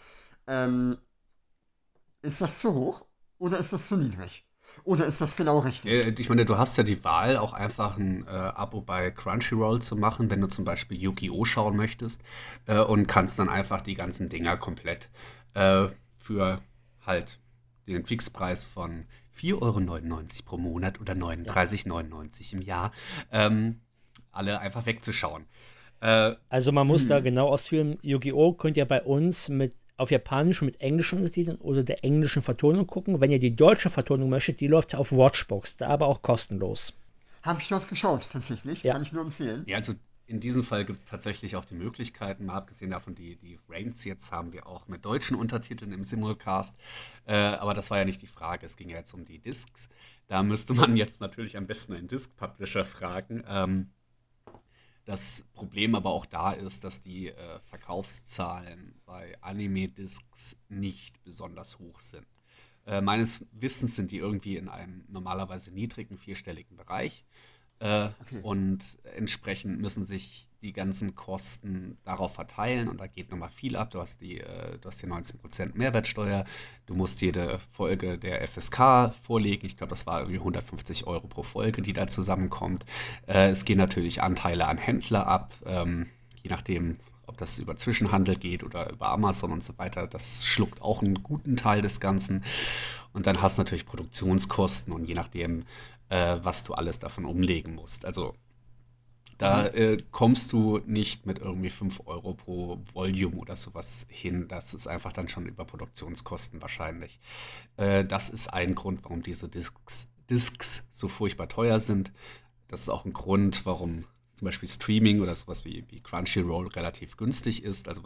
Ist das zu hoch oder ist das zu niedrig? Oder ist das genau richtig? Ich meine, du hast ja die Wahl, auch einfach ein Abo bei Crunchyroll zu machen, wenn du zum Beispiel Yu-Gi-Oh! Schauen möchtest und kannst dann einfach die ganzen Dinger komplett für halt den Fixpreis von 4,99 € pro Monat oder ja. 39,99 € im Jahr alle einfach wegzuschauen. Also man muss da genau ausführen, Yu-Gi-Oh! Könnt ihr bei uns auf Japanisch mit englischen Untertiteln oder der englischen Vertonung gucken. Wenn ihr die deutsche Vertonung möchtet, die läuft auf Watchbox, da aber auch kostenlos. Habe ich dort geschaut, tatsächlich. Ja. Kann ich nur empfehlen. Ja, also in diesem Fall gibt es tatsächlich auch die Möglichkeiten, mal abgesehen davon, die Rains jetzt haben wir auch mit deutschen Untertiteln im Simulcast. Aber das war ja nicht die Frage, es ging ja jetzt um die Discs. Da müsste man jetzt natürlich am besten einen Disc-Publisher fragen. Das Problem aber auch da ist, dass die Verkaufszahlen bei Anime-Discs nicht besonders hoch sind. Meines Wissens sind die irgendwie in einem normalerweise niedrigen vierstelligen Bereich. Okay. Und entsprechend müssen sich die ganzen Kosten darauf verteilen und da geht nochmal viel ab. Du hast die 19% Mehrwertsteuer, du musst jede Folge der FSK vorlegen. Ich glaube, das war irgendwie 150 € pro Folge, die da zusammenkommt. Es gehen natürlich Anteile an Händler ab, je nachdem, ob das über Zwischenhandel geht oder über Amazon und so weiter. Das schluckt auch einen guten Teil des Ganzen. Und dann hast du natürlich Produktionskosten und je nachdem, was du alles davon umlegen musst. Also da kommst du nicht mit irgendwie 5 € pro Volume oder sowas hin. Das ist einfach dann schon über Produktionskosten wahrscheinlich. Das ist ein Grund, warum diese Discs so furchtbar teuer sind. Das ist auch ein Grund, warum zum Beispiel Streaming oder sowas wie Crunchyroll relativ günstig ist. Also was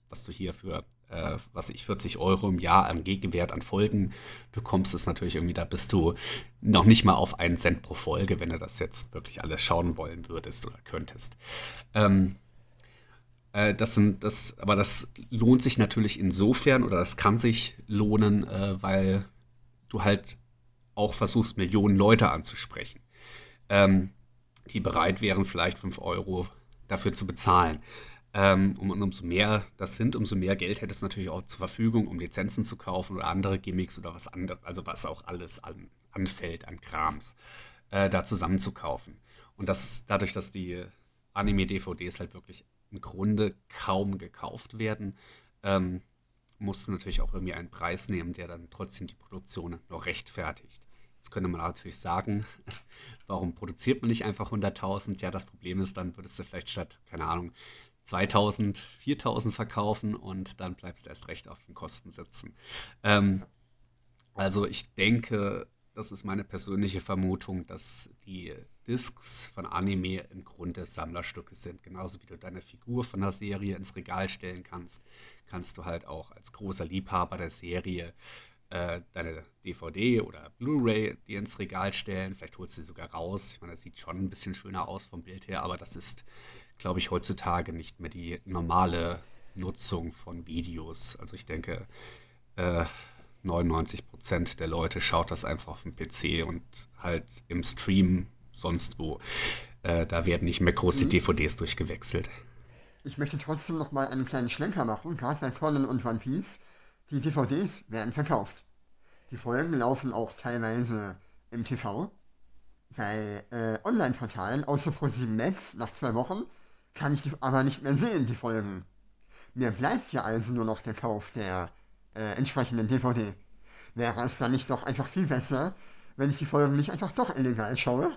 was du hier für, 40 Euro im Jahr am Gegenwert an Folgen bekommst, ist natürlich irgendwie, da bist du noch nicht mal auf 1 Cent pro Folge, wenn du das jetzt wirklich alles schauen wollen würdest oder könntest. Aber das lohnt sich natürlich insofern, oder das kann sich lohnen, weil du halt auch versuchst, Millionen Leute anzusprechen, die bereit wären, vielleicht 5 Euro dafür zu bezahlen. Umso mehr das sind, umso mehr Geld hättest du natürlich auch zur Verfügung, um Lizenzen zu kaufen oder andere Gimmicks oder was anderes, also was auch alles anfällt an Krams, da zusammenzukaufen. Und dadurch, dass die Anime-DVDs halt wirklich im Grunde kaum gekauft werden, musst du natürlich auch irgendwie einen Preis nehmen, der dann trotzdem die Produktion noch rechtfertigt. Jetzt könnte man natürlich sagen, warum produziert man nicht einfach 100.000? Ja, das Problem ist, dann würdest du vielleicht statt, keine Ahnung, 2.000, 4.000 verkaufen und dann bleibst du erst recht auf den Kosten sitzen. Also ich denke, das ist meine persönliche Vermutung, dass die Discs von Anime im Grunde Sammlerstücke sind. Genauso wie du deine Figur von der Serie ins Regal stellen kannst, kannst du halt auch als großer Liebhaber der Serie deine DVD oder Blu-ray dir ins Regal stellen. Vielleicht holst du sie sogar raus. Ich meine, das sieht schon ein bisschen schöner aus vom Bild her, aber das ist, glaube ich, heutzutage nicht mehr die normale Nutzung von Videos. Also ich denke, 99% der Leute schaut das einfach auf dem PC und halt im Stream sonst wo. Da werden nicht mehr große DVDs durchgewechselt. Ich möchte trotzdem noch mal einen kleinen Schlenker machen, gerade bei Conan und One Piece. Die DVDs werden verkauft. Die Folgen laufen auch teilweise im TV. Bei Online-Portalen, außer ProSieben Max, nach 2 Wochen, kann ich die aber nicht mehr sehen, die Folgen. Mir bleibt ja also nur noch der Kauf der entsprechenden DVD. Wäre es dann nicht doch einfach viel besser, wenn ich die Folgen nicht einfach doch illegal schaue?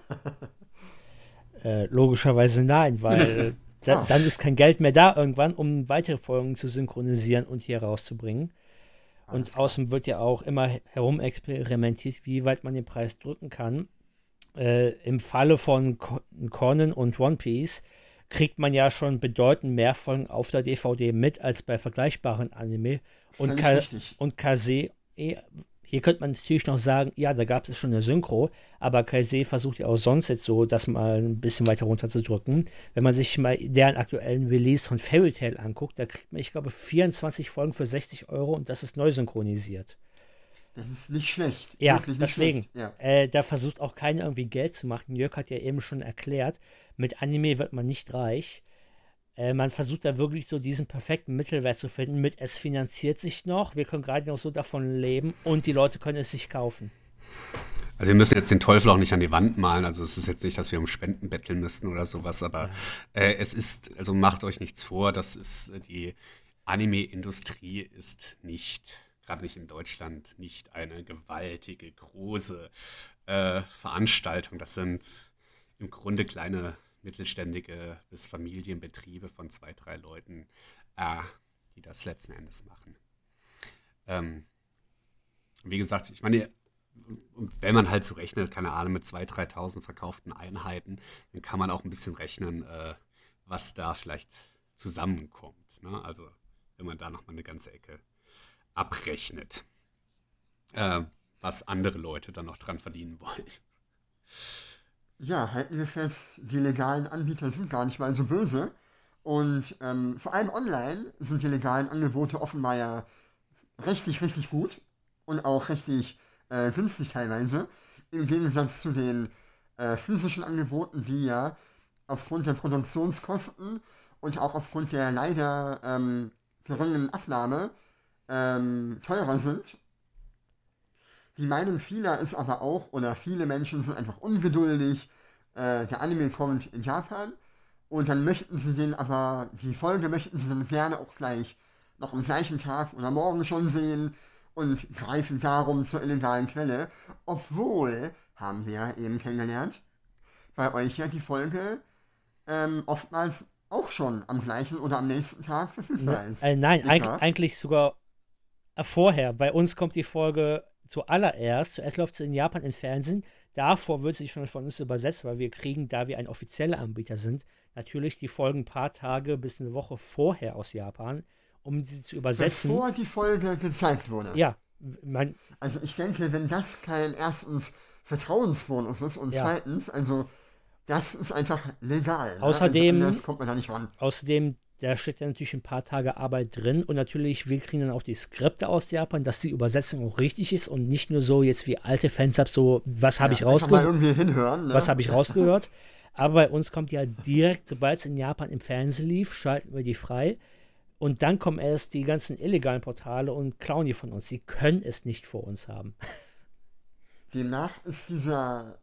Logischerweise nein, weil dann ist kein Geld mehr da irgendwann, um weitere Folgen zu synchronisieren und hier rauszubringen. Und außerdem wird ja auch immer herumexperimentiert, wie weit man den Preis drücken kann. Im Falle von Conan und One Piece kriegt man ja schon bedeutend mehr Folgen auf der DVD mit als bei vergleichbaren Anime. Und Kase, hier könnte man natürlich noch sagen, ja, da gab es schon eine Synchro, aber Kase versucht ja auch sonst jetzt so, das mal ein bisschen weiter runterzudrücken. Wenn man sich mal deren aktuellen Release von Fairy Tail anguckt, da kriegt man, ich glaube, 24 Folgen für 60 Euro und das ist neu synchronisiert. Das ist nicht schlecht. Ja, Wirklich nicht deswegen. schlecht. Ja. Da versucht auch keiner irgendwie Geld zu machen. Jörg hat ja eben schon erklärt, mit Anime wird man nicht reich. Man versucht da wirklich so diesen perfekten Mittelwert zu finden mit, es finanziert sich noch, wir können gerade noch so davon leben und die Leute können es sich kaufen. Also wir müssen jetzt den Teufel auch nicht an die Wand malen, also es ist jetzt nicht, dass wir um Spenden betteln müssten oder sowas, aber es ist, also macht euch nichts vor, die Anime-Industrie ist nicht, gerade nicht in Deutschland, nicht eine gewaltige, große Veranstaltung. Das sind im Grunde kleine mittelständige bis Familienbetriebe von 2, 3 Leuten, die das letzten Endes machen. Wie gesagt, ich meine, und wenn man halt so rechnet, keine Ahnung, mit 2.000, 3.000 verkauften Einheiten, dann kann man auch ein bisschen rechnen, was da vielleicht zusammenkommt. Ne? Also wenn man da nochmal eine ganze Ecke abrechnet, was andere Leute dann noch dran verdienen wollen. Ja, halten wir fest, die legalen Anbieter sind gar nicht mal so böse. Und vor allem online sind die legalen Angebote offenbar ja richtig, richtig gut. Und auch richtig günstig teilweise. Im Gegensatz zu den physischen Angeboten, die ja aufgrund der Produktionskosten und auch aufgrund der leider geringen Abnahme teurer sind. Die Meinung vieler ist aber auch, oder viele Menschen sind einfach ungeduldig. Der Anime kommt in Japan und dann möchten sie die Folge möchten sie dann gerne auch gleich noch am gleichen Tag oder morgen schon sehen und greifen darum zur illegalen Quelle. Obwohl, haben wir eben kennengelernt, bei euch ja die Folge oftmals auch schon am gleichen oder am nächsten Tag verfügbar ist. Nein, eigentlich sogar vorher. Bei uns kommt die Folge zuerst läuft sie in Japan im Fernsehen, davor wird sie schon von uns übersetzt, weil wir kriegen, da wir ein offizieller Anbieter sind, natürlich die Folgen ein paar Tage bis eine Woche vorher aus Japan um sie zu übersetzen. Bevor die Folge gezeigt wurde. Ja, also ich denke, wenn das kein erstens Vertrauensbonus ist und zweitens, also das ist einfach legal. Außerdem, ne? Also kommt man da nicht ran. Außerdem, da steckt ja natürlich ein paar Tage Arbeit drin und natürlich, wir kriegen dann auch die Skripte aus Japan, dass die Übersetzung auch richtig ist und nicht nur so jetzt wie alte Fansubs so, was habe ich rausgehört? Mal irgendwie hinhören. Ne? Was habe ich rausgehört? Aber bei uns kommt ja direkt, sobald es in Japan im Fernsehen lief, schalten wir die frei. Und dann kommen erst die ganzen illegalen Portale und klauen die von uns. Sie können es nicht vor uns haben. Demnach ist dieser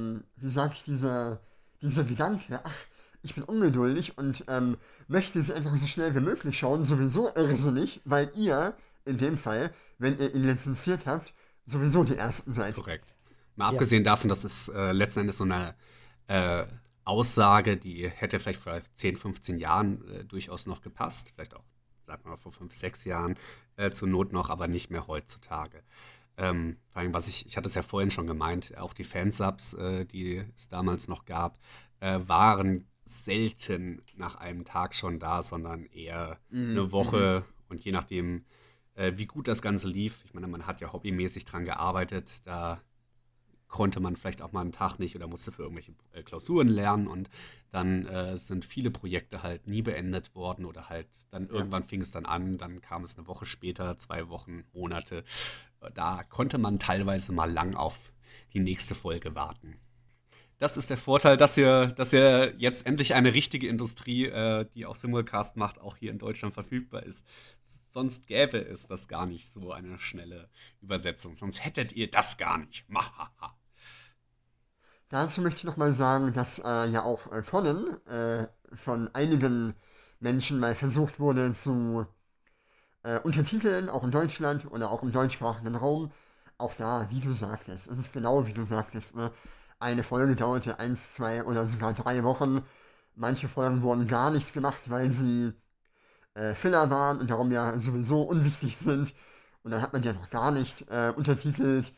Gedanke, ach, ich bin ungeduldig und möchte es einfach so schnell wie möglich schauen, sowieso irrsinnig, weil ihr, in dem Fall, wenn ihr ihn lizenziert habt, sowieso die Ersten seid. Korrekt. Mal abgesehen davon, dass es letzten Endes so eine Aussage, die hätte vielleicht vor 10, 15 Jahren durchaus noch gepasst. Vielleicht auch, sagen wir mal, vor 5, 6 Jahren zur Not noch, aber nicht mehr heutzutage. Vor allem, ich hatte es ja vorhin schon gemeint, auch die Fansubs, die es damals noch gab, waren selten nach einem Tag schon da, sondern eher eine Woche und je nachdem, wie gut das Ganze lief. Ich meine, man hat ja hobbymäßig dran gearbeitet, da konnte man vielleicht auch mal einen Tag nicht oder musste für irgendwelche Klausuren lernen und dann sind viele Projekte halt nie beendet worden oder halt dann irgendwann fing es dann an, dann kam es eine Woche später, 2 Wochen, Monate. Da konnte man teilweise mal lang auf die nächste Folge warten. Das ist der Vorteil, dass ihr jetzt endlich eine richtige Industrie, die auch Simulcast macht, auch hier in Deutschland verfügbar ist. Sonst gäbe es das gar nicht, so eine schnelle Übersetzung. Sonst hättet ihr das gar nicht. Mahaha. Dazu möchte ich nochmal sagen, dass ja auch Conan von einigen Menschen mal versucht wurde zu untertiteln, auch in Deutschland oder auch im deutschsprachigen Raum. Auch da, wie du sagtest, es ist genau wie du sagtest, ne? Eine Folge dauerte 1, 2 oder sogar 3 Wochen. Manche Folgen wurden gar nicht gemacht, weil sie Filler waren und darum ja sowieso unwichtig sind. Und dann hat man die einfach gar nicht untertitelt.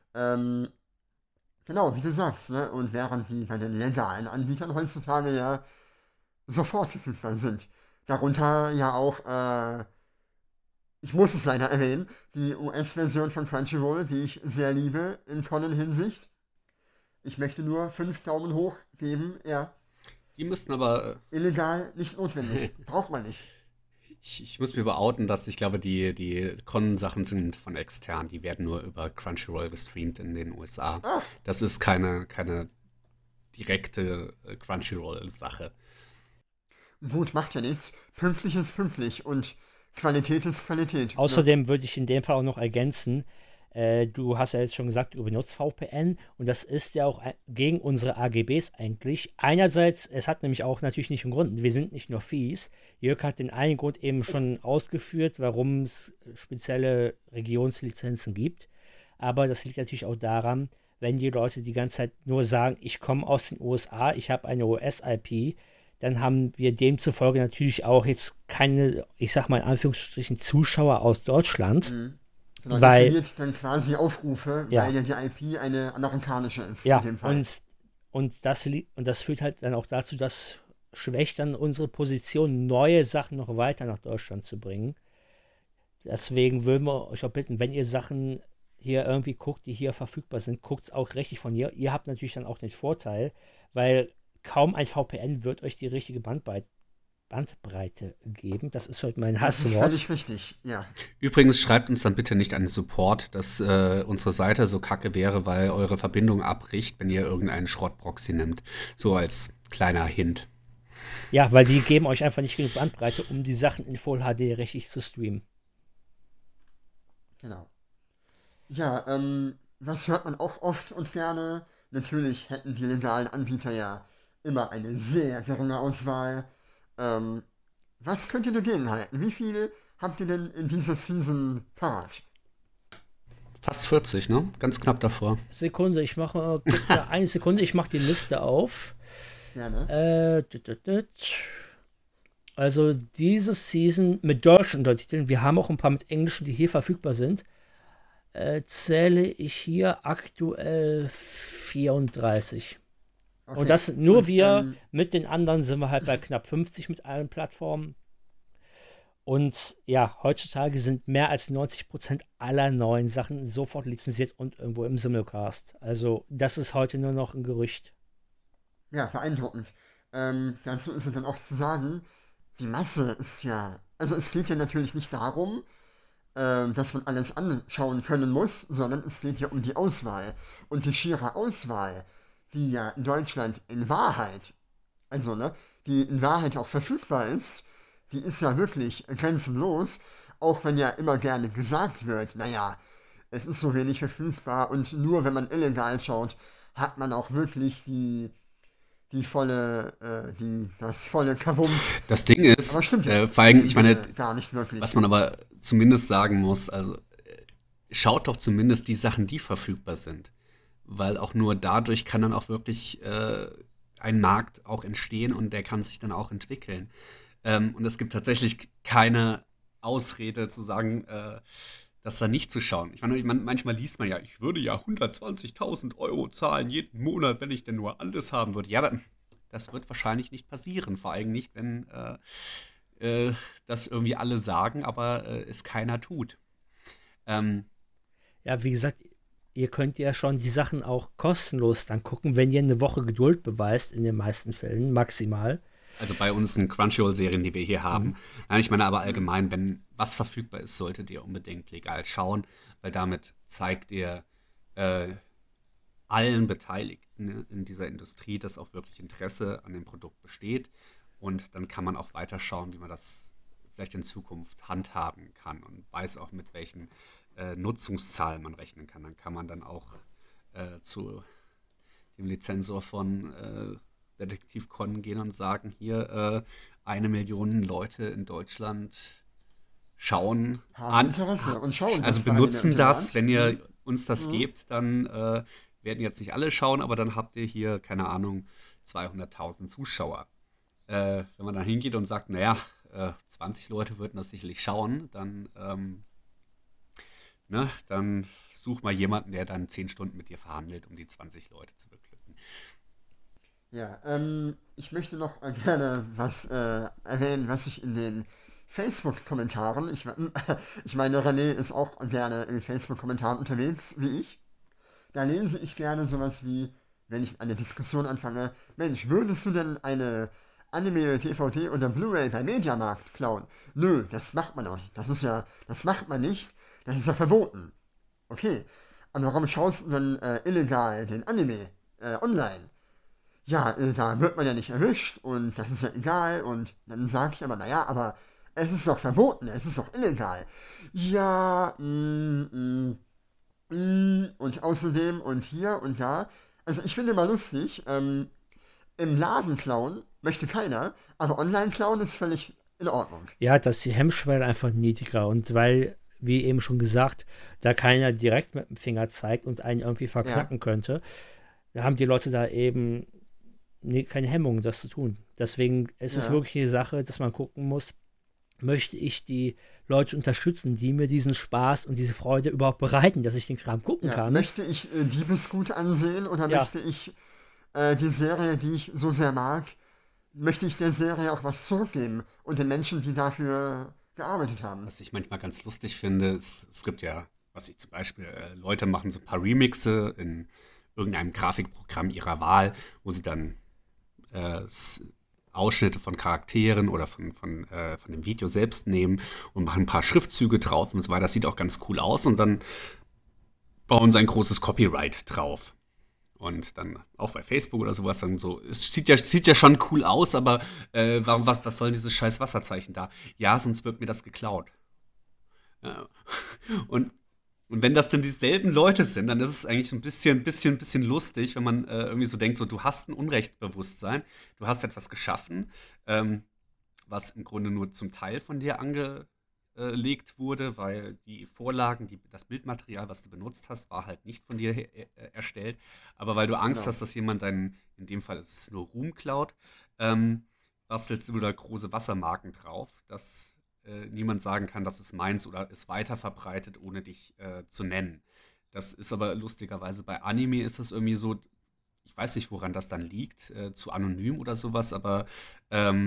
Genau, wie du sagst, ne? Und während die bei den legalen Anbietern heutzutage ja sofort verfügbar sind. Darunter ja auch, ich muss es leider erwähnen, die US-Version von Crunchyroll, die ich sehr liebe in Conan-Hinsicht. Ich möchte nur 5 Daumen hoch geben, ja. Die müssten aber illegal, nicht notwendig. Braucht man nicht. Ich muss mir aber outen, dass ich glaube, die Con-Sachen sind von extern. Die werden nur über Crunchyroll gestreamt in den USA. Ach. Das ist keine direkte Crunchyroll-Sache. Gut, macht ja nichts. Pünktlich ist pünktlich und Qualität ist Qualität. Außerdem würde ich in dem Fall auch noch ergänzen, du hast ja jetzt schon gesagt, du benutzt VPN und das ist ja auch gegen unsere AGBs eigentlich. Einerseits, es hat nämlich auch natürlich nicht einen Grund, wir sind nicht nur fies. Jörg hat den einen Grund eben schon ausgeführt, warum es spezielle Regionslizenzen gibt. Aber das liegt natürlich auch daran, wenn die Leute die ganze Zeit nur sagen, ich komme aus den USA, ich habe eine US-IP, dann haben wir demzufolge natürlich auch jetzt keine, ich sag mal in Anführungsstrichen, Zuschauer aus Deutschland. Genau, weil die verliert dann quasi Aufrufe, weil ja die IP eine amerikanische ist in dem Fall. Und das führt halt dann auch dazu, dass schwächt dann unsere Position, neue Sachen noch weiter nach Deutschland zu bringen. Deswegen würden wir euch auch bitten, wenn ihr Sachen hier irgendwie guckt, die hier verfügbar sind, guckt es auch richtig von hier. Ihr habt natürlich dann auch den Vorteil, weil kaum ein VPN wird euch die richtige Bandbreite geben. Das ist heute mein Hasswort. Das ist völlig richtig, ja. Übrigens, schreibt uns dann bitte nicht an Support, dass unsere Seite so kacke wäre, weil eure Verbindung abbricht, wenn ihr irgendeinen Schrottproxy nimmt. So als kleiner Hint. Ja, weil die geben euch einfach nicht genug Bandbreite, um die Sachen in Full HD richtig zu streamen. Genau. Ja, was hört man auch oft und gerne? Natürlich hätten die legalen Anbieter ja immer eine sehr geringe Auswahl. Was könnt ihr dagegen halten? Wie viele habt ihr denn in dieser Season parat? Fast 40, ne? Ganz knapp davor. Sekunde, ich mache eine Sekunde, ich mache die Liste auf. Gerne. Also diese Season mit deutschen Untertiteln, wir haben auch ein paar mit englischen, die hier verfügbar sind, zähle ich hier aktuell 34. Okay. Und das nur wir, mit den anderen sind wir halt bei knapp 50 mit allen Plattformen. Und ja, heutzutage sind mehr als 90% aller neuen Sachen sofort lizenziert und irgendwo im Simulcast. Also das ist heute nur noch ein Gerücht. Ja, beeindruckend. Dazu ist dann auch zu sagen, die Masse ist ja, also es geht ja natürlich nicht darum, dass man alles anschauen können muss, sondern es geht ja um die Auswahl. Und die schiere Auswahl, die ja in Deutschland in Wahrheit, also ne, die in Wahrheit auch verfügbar ist, die ist ja wirklich grenzenlos, auch wenn ja immer gerne gesagt wird, naja, es ist so wenig verfügbar und nur wenn man illegal schaut, hat man auch wirklich das volle Kavums. Das Ding Aber ist, stimmt ja vor in allem, dem ich meine, Sinne gar nicht was wirklich. man aber zumindest sagen muss, also schaut doch zumindest die Sachen, die verfügbar sind. Weil auch nur dadurch kann dann auch wirklich ein Markt auch entstehen und der kann sich dann auch entwickeln. Und es gibt tatsächlich keine Ausrede zu sagen, das da nicht zu schauen. Manchmal liest man ja, ich würde ja 120.000 € zahlen jeden Monat, wenn ich denn nur alles haben würde. Ja, das wird wahrscheinlich nicht passieren. Vor allem nicht, wenn das irgendwie alle sagen, aber es keiner tut. Ähm, Ja, wie gesagt, ihr könnt ja schon die Sachen auch kostenlos dann gucken, wenn ihr eine Woche Geduld beweist, in den meisten Fällen maximal. also bei uns in Crunchyroll-Serien, die wir hier Mhm. haben. Nein, ich meine aber allgemein, wenn was verfügbar ist, solltet ihr unbedingt legal schauen, weil damit zeigt ihr äh, allen Beteiligten in dieser Industrie, dass auch wirklich Interesse an dem Produkt besteht. Und dann kann man auch weiterschauen, wie man das vielleicht in Zukunft handhaben kann und weiß auch, mit welchen Nutzungszahlen man rechnen kann. Dann kann man dann auch zu dem Lizenzor von Detektiv Conan gehen und sagen, hier 1 Million Leute in Deutschland schauen Haben an, Interesse und schauen das also Anime benutzen on das, Demand. wenn ihr Mhm. uns das Mhm. gebt, dann werden jetzt nicht alle schauen, aber dann habt ihr hier, keine Ahnung, 200.000 Zuschauer. Wenn man dann hingeht und sagt, naja, 20 Leute würden das sicherlich schauen, dann such mal jemanden, der dann 10 Stunden mit dir verhandelt, um die 20 Leute zu beglücken. Ja, ich möchte noch gerne was erwähnen, was ich in den Facebook-Kommentaren, ich meine, René ist auch gerne in Facebook-Kommentaren unterwegs, wie ich. Da lese ich gerne sowas wie, wenn ich eine Diskussion anfange, Mensch, würdest du denn eine Anime, DVD oder Blu-ray bei Mediamarkt klauen? Nö, das macht man auch nicht. Das macht man nicht. Das ist ja verboten. Okay, aber warum schaust du dann illegal den Anime online? Ja, da wird man ja nicht erwischt und das ist ja egal und dann sage ich aber, naja, aber es ist doch verboten, es ist doch illegal. Ja, und außerdem und hier und da. Also ich finde mal lustig, im Laden klauen möchte keiner, aber online klauen ist völlig in Ordnung. Ja, da ist die Hemmschwelle einfach niedriger. Und weil, wie eben schon gesagt, da keiner direkt mit dem Finger zeigt und einen irgendwie Ja, verknacken könnte, da haben die Leute da eben keine Hemmung, das zu tun. Deswegen ist es ja. wirklich eine Sache, dass man gucken muss, möchte ich die Leute unterstützen, die mir diesen Spaß und diese Freude überhaupt bereiten, dass ich den Kram gucken Ja, kann. möchte ich Diebesgut ansehen oder Ja, möchte ich die Serie, die ich so sehr mag, möchte ich der Serie auch was zurückgeben und den Menschen, die dafür gearbeitet haben. Was ich manchmal ganz lustig finde, es gibt ja, was ich zum Beispiel, Leute machen so ein paar Remixe in irgendeinem Grafikprogramm ihrer Wahl, wo sie dann Ausschnitte von Charakteren oder von dem Video selbst nehmen und machen ein paar Schriftzüge drauf und so weiter. Das sieht auch ganz cool aus und dann bauen sie ein großes Copyright drauf. Und dann auch bei Facebook oder sowas dann so, es sieht ja schon cool aus, aber was soll dieses scheiß Wasserzeichen da? Ja, sonst wird mir das geklaut. Ja. Und, und wenn das dann dieselben Leute sind, dann ist es eigentlich ein bisschen lustig, wenn man irgendwie so denkt, so du hast ein Unrechtsbewusstsein, du hast etwas geschaffen, ähm, was im Grunde nur zum Teil von dir angelegt wurde, weil die Vorlagen, das Bildmaterial, was du benutzt hast, war halt nicht von dir erstellt. Aber weil du Angst Genau. hast, dass jemand in dem Fall ist es nur Ruhm klaut, ähm, bastelst du da große Wassermarken drauf, dass niemand sagen kann, das ist meins oder ist weiter verbreitet, ohne dich zu nennen. Das ist aber lustigerweise bei Anime ist das irgendwie so, ich weiß nicht, woran das dann liegt, zu anonym oder sowas, aber ähm,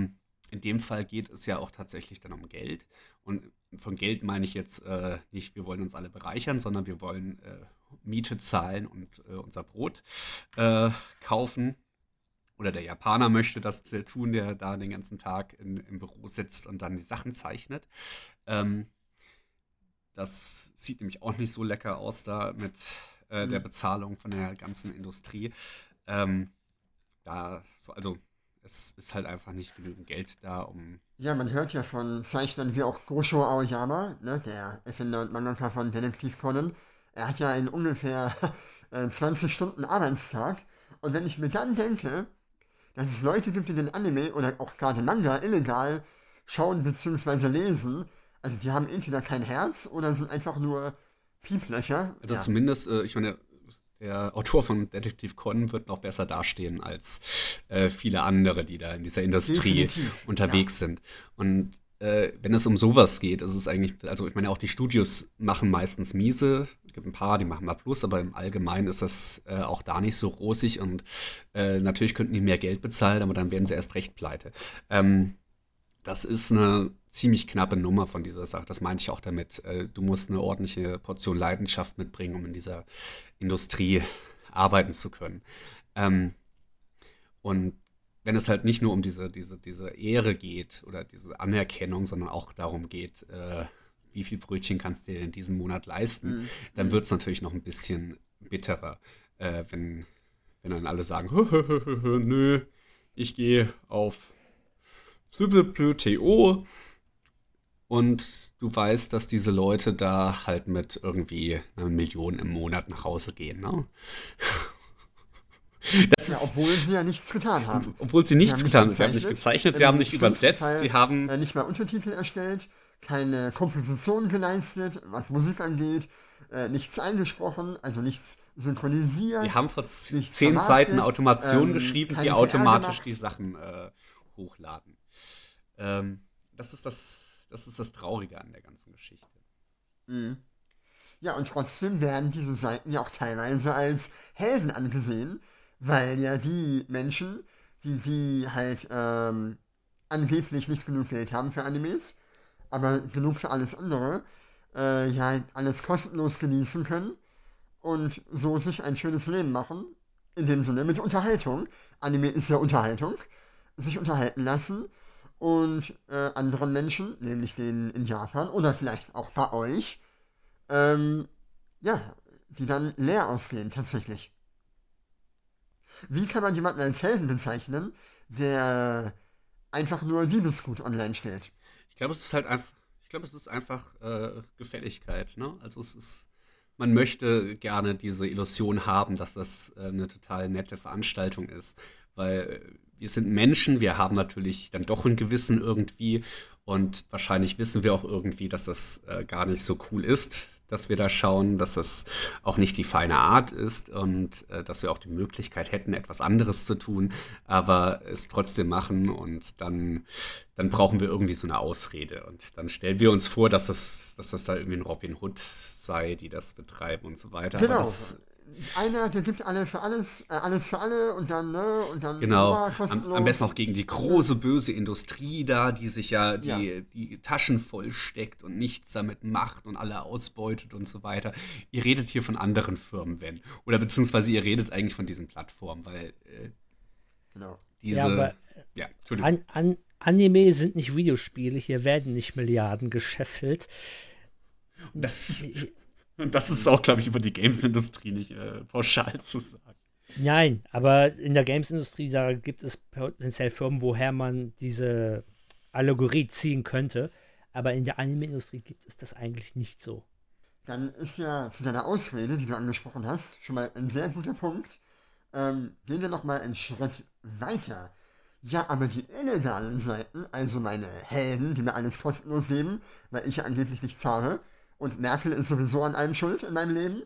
in dem Fall geht es ja auch tatsächlich dann um Geld. Und von Geld meine ich jetzt nicht, wir wollen uns alle bereichern, sondern wir wollen Miete zahlen und unser Brot kaufen. Oder der Japaner möchte das tun, der da den ganzen Tag im Büro sitzt und dann die Sachen zeichnet. Ähm, Das sieht nämlich auch nicht so lecker aus da mit der Bezahlung von der ganzen Industrie. Also es ist halt einfach nicht genügend Geld da, um. Ja, man hört ja von Zeichnern wie auch Gosho Aoyama, ne, der Erfinder und Mangaka von Detektiv Conan. Er hat ja einen ungefähr 20 Stunden Arbeitstag. Und wenn ich mir dann denke, dass es Leute gibt, die den Anime oder auch gerade Manga illegal schauen bzw. lesen, also die haben entweder kein Herz oder sind einfach nur Pieplöcher. Also Ja, zumindest, ich meine, der Autor von Detektiv Conan wird noch besser dastehen als viele andere, die da in dieser Industrie definitiv. Ja. unterwegs sind. Und wenn es um sowas geht, ist es eigentlich, also ich meine, auch die Studios machen meistens miese. Es gibt ein paar, die machen mal Plus, aber im Allgemeinen ist das auch da nicht so rosig und natürlich könnten die mehr Geld bezahlen, aber dann werden sie erst recht pleite. Das ist eine ziemlich knappe Nummer von dieser Sache. Das meine ich auch damit. Du musst eine ordentliche Portion Leidenschaft mitbringen, um in dieser Industrie arbeiten zu können. Ähm, und wenn es halt nicht nur um diese Ehre geht oder diese Anerkennung, sondern auch darum geht, wie viel Brötchen kannst du dir in diesem Monat leisten, dann wird es natürlich noch ein bisschen bitterer, wenn dann alle sagen, nö, ich gehe auf TO und du weißt, dass diese Leute da halt mit irgendwie einer Million im Monat nach Hause gehen, ne? Das Ja, ist, obwohl sie ja nichts getan haben. obwohl sie Sie nichts haben nicht getan haben. Sie haben nicht gezeichnet, gezeichnet, sie im haben nicht schlimmsten übersetzt, Fall sie haben. nicht mal Untertitel erstellt, keine Komposition geleistet, was Musik angeht, nichts eingesprochen, also nichts synchronisiert, Die haben vor nichts 10 Seiten vermarktet, Automation geschrieben, die keine PR automatisch gemacht. die Sachen hochladen. Das ist das Traurige an der ganzen Geschichte. Mhm. Ja, und trotzdem werden diese Seiten ja auch teilweise als Helden angesehen, weil ja die Menschen, die halt angeblich nicht genug Geld haben für Animes, aber genug für alles andere, ja alles kostenlos genießen können und so sich ein schönes Leben machen, in dem Sinne mit Unterhaltung. Anime ist ja Unterhaltung, sich unterhalten lassen und anderen Menschen, nämlich denen in Japan oder vielleicht auch bei euch, ähm, ja, die dann leer ausgehen tatsächlich. Wie kann man jemanden als Helden bezeichnen, der einfach nur Liebesgut online stellt? Ich glaube, es ist einfach Gefälligkeit, ne? Also man möchte gerne diese Illusion haben, dass das eine total nette Veranstaltung ist, weil wir sind Menschen, wir haben natürlich dann doch ein Gewissen irgendwie und wahrscheinlich wissen wir auch irgendwie, dass das gar nicht so cool ist, dass wir da schauen, dass das auch nicht die feine Art ist und dass wir auch die Möglichkeit hätten, etwas anderes zu tun, aber es trotzdem machen und dann brauchen wir irgendwie so eine Ausrede. Und dann stellen wir uns vor, dass das da irgendwie ein Robin Hood sei, die das betreiben und so weiter. Aber Genau. das, Einer, der gibt alle für alles, alles für alle und dann, ne, und dann genau, kostenlos. am besten auch gegen die große böse Industrie da, die sich ja Ja, die Taschen voll steckt und nichts damit macht und alle ausbeutet und so weiter. Ihr redet hier von anderen Firmen, wenn. Oder beziehungsweise ihr redet eigentlich von diesen Plattformen, weil genau. Ja, aber ja, Entschuldigung. Anime sind nicht Videospiele, hier werden nicht Milliarden gescheffelt. Das Und das ist auch, glaube ich, über die Games-Industrie nicht pauschal zu sagen. Nein, aber in der Games-Industrie, da gibt es potenziell Firmen, woher man diese Allegorie ziehen könnte. Aber in der Anime-Industrie gibt es das eigentlich nicht so. Dann ist ja zu deiner Ausrede, die du angesprochen hast, schon mal ein sehr guter Punkt. Gehen wir noch mal einen Schritt weiter. Ja, aber die illegalen Seiten, also meine Helden, die mir alles kostenlos geben, weil ich ja angeblich nichts habe, und Merkel ist sowieso an allem schuld in meinem Leben,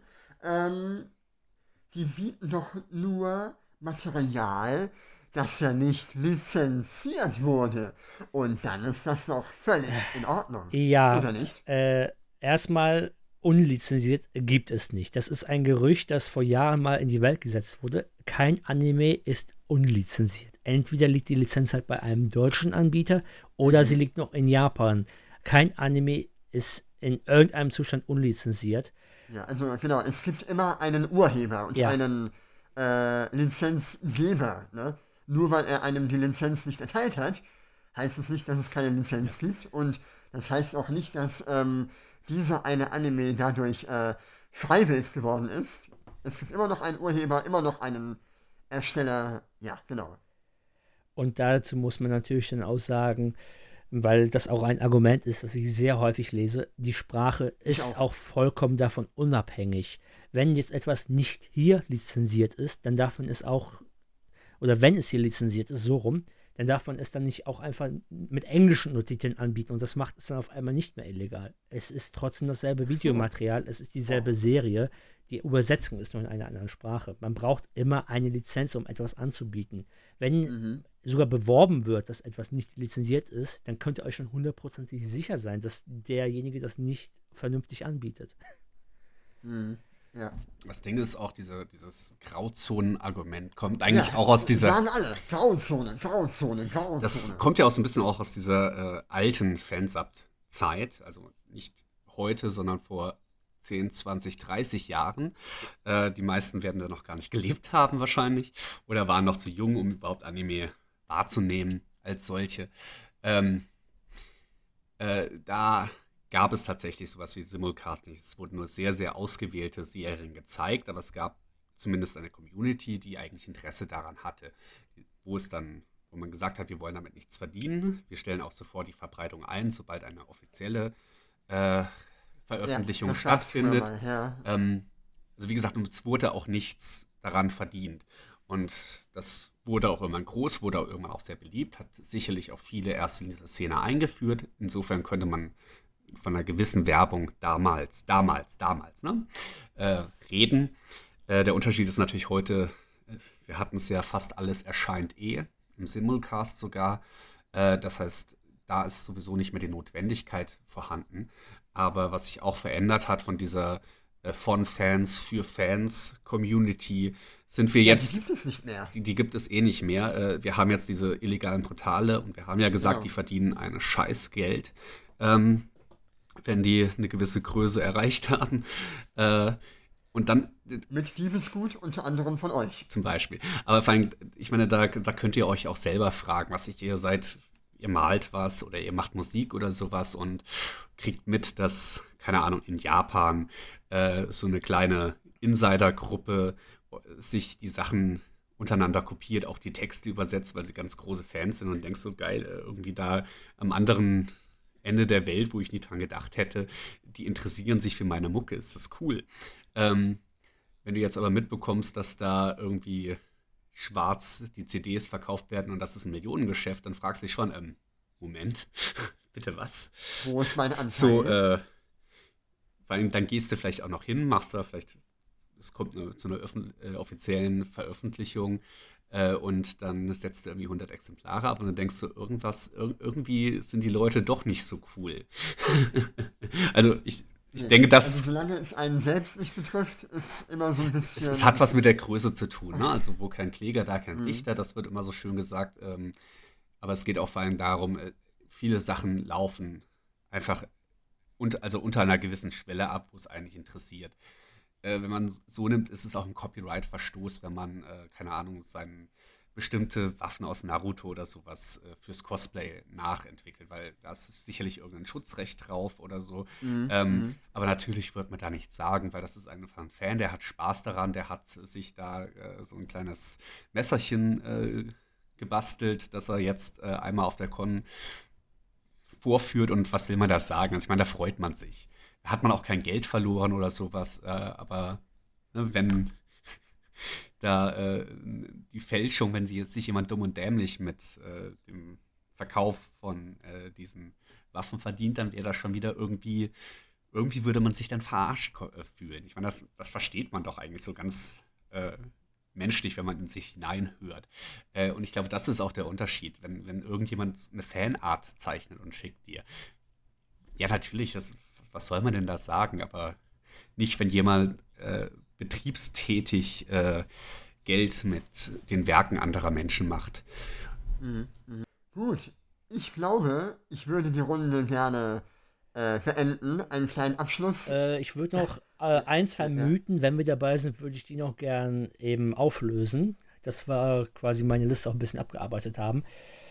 die bieten doch nur Material, das ja nicht lizenziert wurde. Und dann ist das doch völlig in Ordnung. Ja, Oder nicht? erstmal unlizenziert gibt es nicht. Das ist ein Gerücht, das vor Jahren mal in die Welt gesetzt wurde. Kein Anime ist unlizenziert. entweder liegt die Lizenz halt bei einem deutschen Anbieter oder sie liegt noch in Japan. Kein Anime ist in irgendeinem Zustand unlizenziert. Ja, also genau, es gibt immer einen Urheber und einen Lizenzgeber. Ne? Nur weil er einem die Lizenz nicht erteilt hat, heißt es nicht, dass es keine Lizenz gibt. Und das heißt auch nicht, dass dieser eine Anime dadurch freiwillig geworden ist. Es gibt immer noch einen Urheber, immer noch einen Ersteller. Ja, genau. Und dazu muss man natürlich dann auch sagen, weil das auch ein Argument ist, das ich sehr häufig lese, die Sprache ist auch vollkommen davon unabhängig. Wenn jetzt etwas nicht hier lizenziert ist, dann darf man es auch, oder wenn es hier lizenziert ist, so rum, dann darf man es dann nicht auch einfach mit englischen Untertiteln anbieten und das macht es dann auf einmal nicht mehr illegal. Es ist trotzdem dasselbe Videomaterial, es ist dieselbe Serie, die Übersetzung ist nur in einer anderen Sprache. Man braucht immer eine Lizenz, um etwas anzubieten. Wenn sogar beworben wird, dass etwas nicht lizenziert ist, dann könnt ihr euch schon hundertprozentig sicher sein, dass derjenige das nicht vernünftig anbietet. Ja. Das Ding ist auch, dieses Grauzonen-Argument kommt eigentlich auch aus dieser. Sagen alle, Grauzone. Das kommt ja auch so ein bisschen auch aus dieser alten Fansub-Zeit. Also nicht heute, sondern vor 10, 20, 30 Jahren. Die meisten werden da noch gar nicht gelebt haben wahrscheinlich. Oder waren noch zu jung, um überhaupt Anime wahrzunehmen als solche. Da gab es tatsächlich sowas wie Simulcasting. Es wurden nur sehr, sehr ausgewählte Serien gezeigt, aber es gab zumindest eine Community, die eigentlich Interesse daran hatte, wo man gesagt hat, wir wollen damit nichts verdienen. Wir stellen auch sofort die Verbreitung ein, sobald eine offizielle Veröffentlichung stattfindet. Also wie gesagt, es wurde auch nichts daran verdient. Und das wurde auch irgendwann groß, wurde auch irgendwann auch sehr beliebt, hat sicherlich auch viele erst in dieser Szene eingeführt. Insofern könnte man von einer gewissen Werbung damals, ne, reden. Der Unterschied ist natürlich heute, wir hatten es ja, fast alles erscheint im Simulcast sogar. Das heißt, da ist sowieso nicht mehr die Notwendigkeit vorhanden. Aber was sich auch verändert hat von dieser von Fans für Fans Community, sind wir jetzt. Die gibt es nicht mehr. Die gibt es eh nicht mehr. Wir haben jetzt diese illegalen Portale und wir haben ja gesagt, die verdienen ein Scheißgeld, wenn die eine gewisse Größe erreicht haben. Und dann. Mit Diebesgut unter anderem von euch. Zum Beispiel. Aber vor allem, ich meine, da könnt ihr euch auch selber fragen, was ihr malt was oder ihr macht Musik oder sowas und kriegt mit, dass, keine Ahnung, in Japan so eine kleine Insider-Gruppe sich die Sachen untereinander kopiert, auch die Texte übersetzt, weil sie ganz große Fans sind und denkst so, geil, irgendwie da am anderen Ende der Welt, wo ich nie dran gedacht hätte, die interessieren sich für meine Mucke, ist das cool. Wenn du jetzt aber mitbekommst, dass da irgendwie schwarz die CDs verkauft werden und das ist ein Millionengeschäft, dann fragst du dich schon, Moment, bitte was? Wo ist mein Anteil? So, weil dann gehst du vielleicht auch noch hin, machst da vielleicht, es kommt zu einer offiziellen Veröffentlichung und dann setzt du irgendwie 100 Exemplare ab und dann denkst du, irgendwie sind die Leute doch nicht so cool. Also ich denke, dass. Also solange es einen selbst nicht betrifft, ist immer so ein bisschen. Es hat was mit der Größe zu tun, ne? Also wo kein Kläger, da kein Richter, das wird immer so schön gesagt. Aber es geht auch vor allem darum, viele Sachen laufen einfach unter einer gewissen Schwelle ab, wo es eigentlich interessiert. Wenn man so nimmt, ist es auch ein Copyright-Verstoß, wenn man, keine Ahnung, bestimmte Waffen aus Naruto oder sowas fürs Cosplay nachentwickelt, weil da ist sicherlich irgendein Schutzrecht drauf oder so. Aber natürlich wird man da nichts sagen, weil das ist einfach ein Fan, der hat Spaß daran, der hat sich da so ein kleines Messerchen gebastelt, das er jetzt einmal auf der Con vorführt und was will man da sagen? Also ich meine, da freut man sich. Da hat man auch kein Geld verloren oder sowas, aber ne, wenn da die Fälschung, wenn sich jemand dumm und dämlich mit dem Verkauf von diesen Waffen verdient, dann wäre das schon wieder irgendwie würde man sich dann verarscht fühlen. Ich meine, das versteht man doch eigentlich so ganz menschlich, wenn man in sich hineinhört. Und ich glaube, das ist auch der Unterschied, wenn irgendjemand eine Fanart zeichnet und schickt dir. Ja, natürlich, was soll man denn da sagen? Aber nicht, wenn jemand betriebstätig Geld mit den Werken anderer Menschen macht. Gut, ich glaube, ich würde die Runde gerne beenden. Einen kleinen Abschluss. Ich würde noch ein, zwei Mythen, wenn wir dabei sind, würde ich die noch gern eben auflösen. Das war quasi meine Liste auch ein bisschen abgearbeitet haben.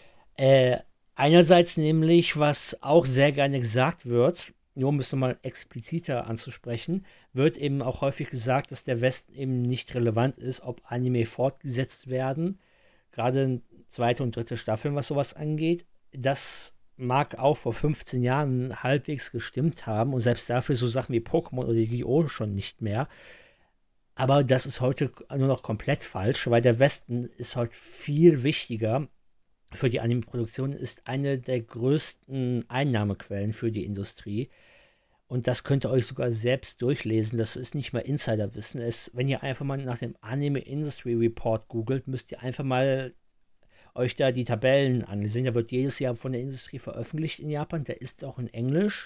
Einerseits nämlich, was auch sehr gerne gesagt wird, nur um es nochmal expliziter anzusprechen, wird eben auch häufig gesagt, dass der Westen eben nicht relevant ist, ob Anime fortgesetzt werden. Gerade in zweite und dritte Staffeln, was sowas angeht. Das mag auch vor 15 Jahren halbwegs gestimmt haben und selbst dafür so Sachen wie Pokémon oder Yu-Gi-Oh! Schon nicht mehr. Aber das ist heute nur noch komplett falsch, weil der Westen ist heute viel wichtiger für die Anime-Produktion, ist eine der größten Einnahmequellen für die Industrie. Und das könnt ihr euch sogar selbst durchlesen. Das ist nicht mal Insiderwissen. Wenn ihr einfach mal nach dem Anime Industry Report googelt, müsst ihr einfach mal euch da die Tabellen ansehen. Der wird jedes Jahr von der Industrie veröffentlicht in Japan. Der ist auch in Englisch.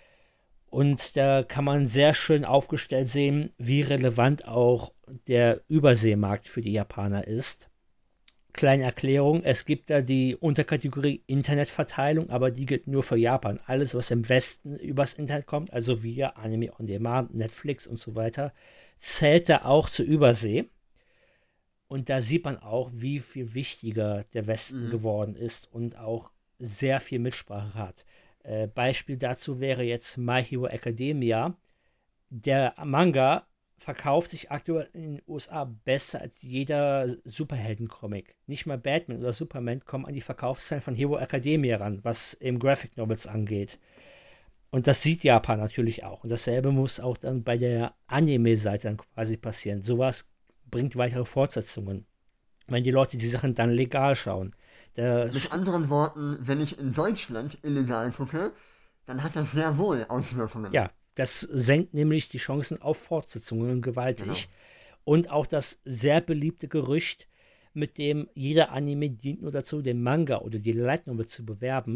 Und da kann man sehr schön aufgestellt sehen, wie relevant auch der Überseemarkt für die Japaner ist. Kleine Erklärung, es gibt da die Unterkategorie Internetverteilung, aber die gilt nur für Japan. Alles, was im Westen übers Internet kommt, also via Anime on Demand, Netflix und so weiter, zählt da auch zur Übersee. Und da sieht man auch, wie viel wichtiger der Westen geworden ist und auch sehr viel Mitsprache hat. Beispiel dazu wäre jetzt My Hero Academia. Der Manga verkauft sich aktuell in den USA besser als jeder Superhelden-Comic. Nicht mal Batman oder Superman kommen an die Verkaufszahlen von Hero Academia ran, was eben Graphic Novels angeht. Und das sieht Japan natürlich auch. Und dasselbe muss auch dann bei der Anime-Seite dann quasi passieren. Sowas bringt weitere Fortsetzungen, wenn die Leute die Sachen dann legal schauen. Mit anderen Worten, wenn ich in Deutschland illegal gucke, dann hat das sehr wohl Auswirkungen. Ja, das senkt nämlich die Chancen auf Fortsetzungen gewaltig. Genau. Und auch das sehr beliebte Gerücht, mit dem jeder Anime dient nur dazu, den Manga oder die Light Novel zu bewerben.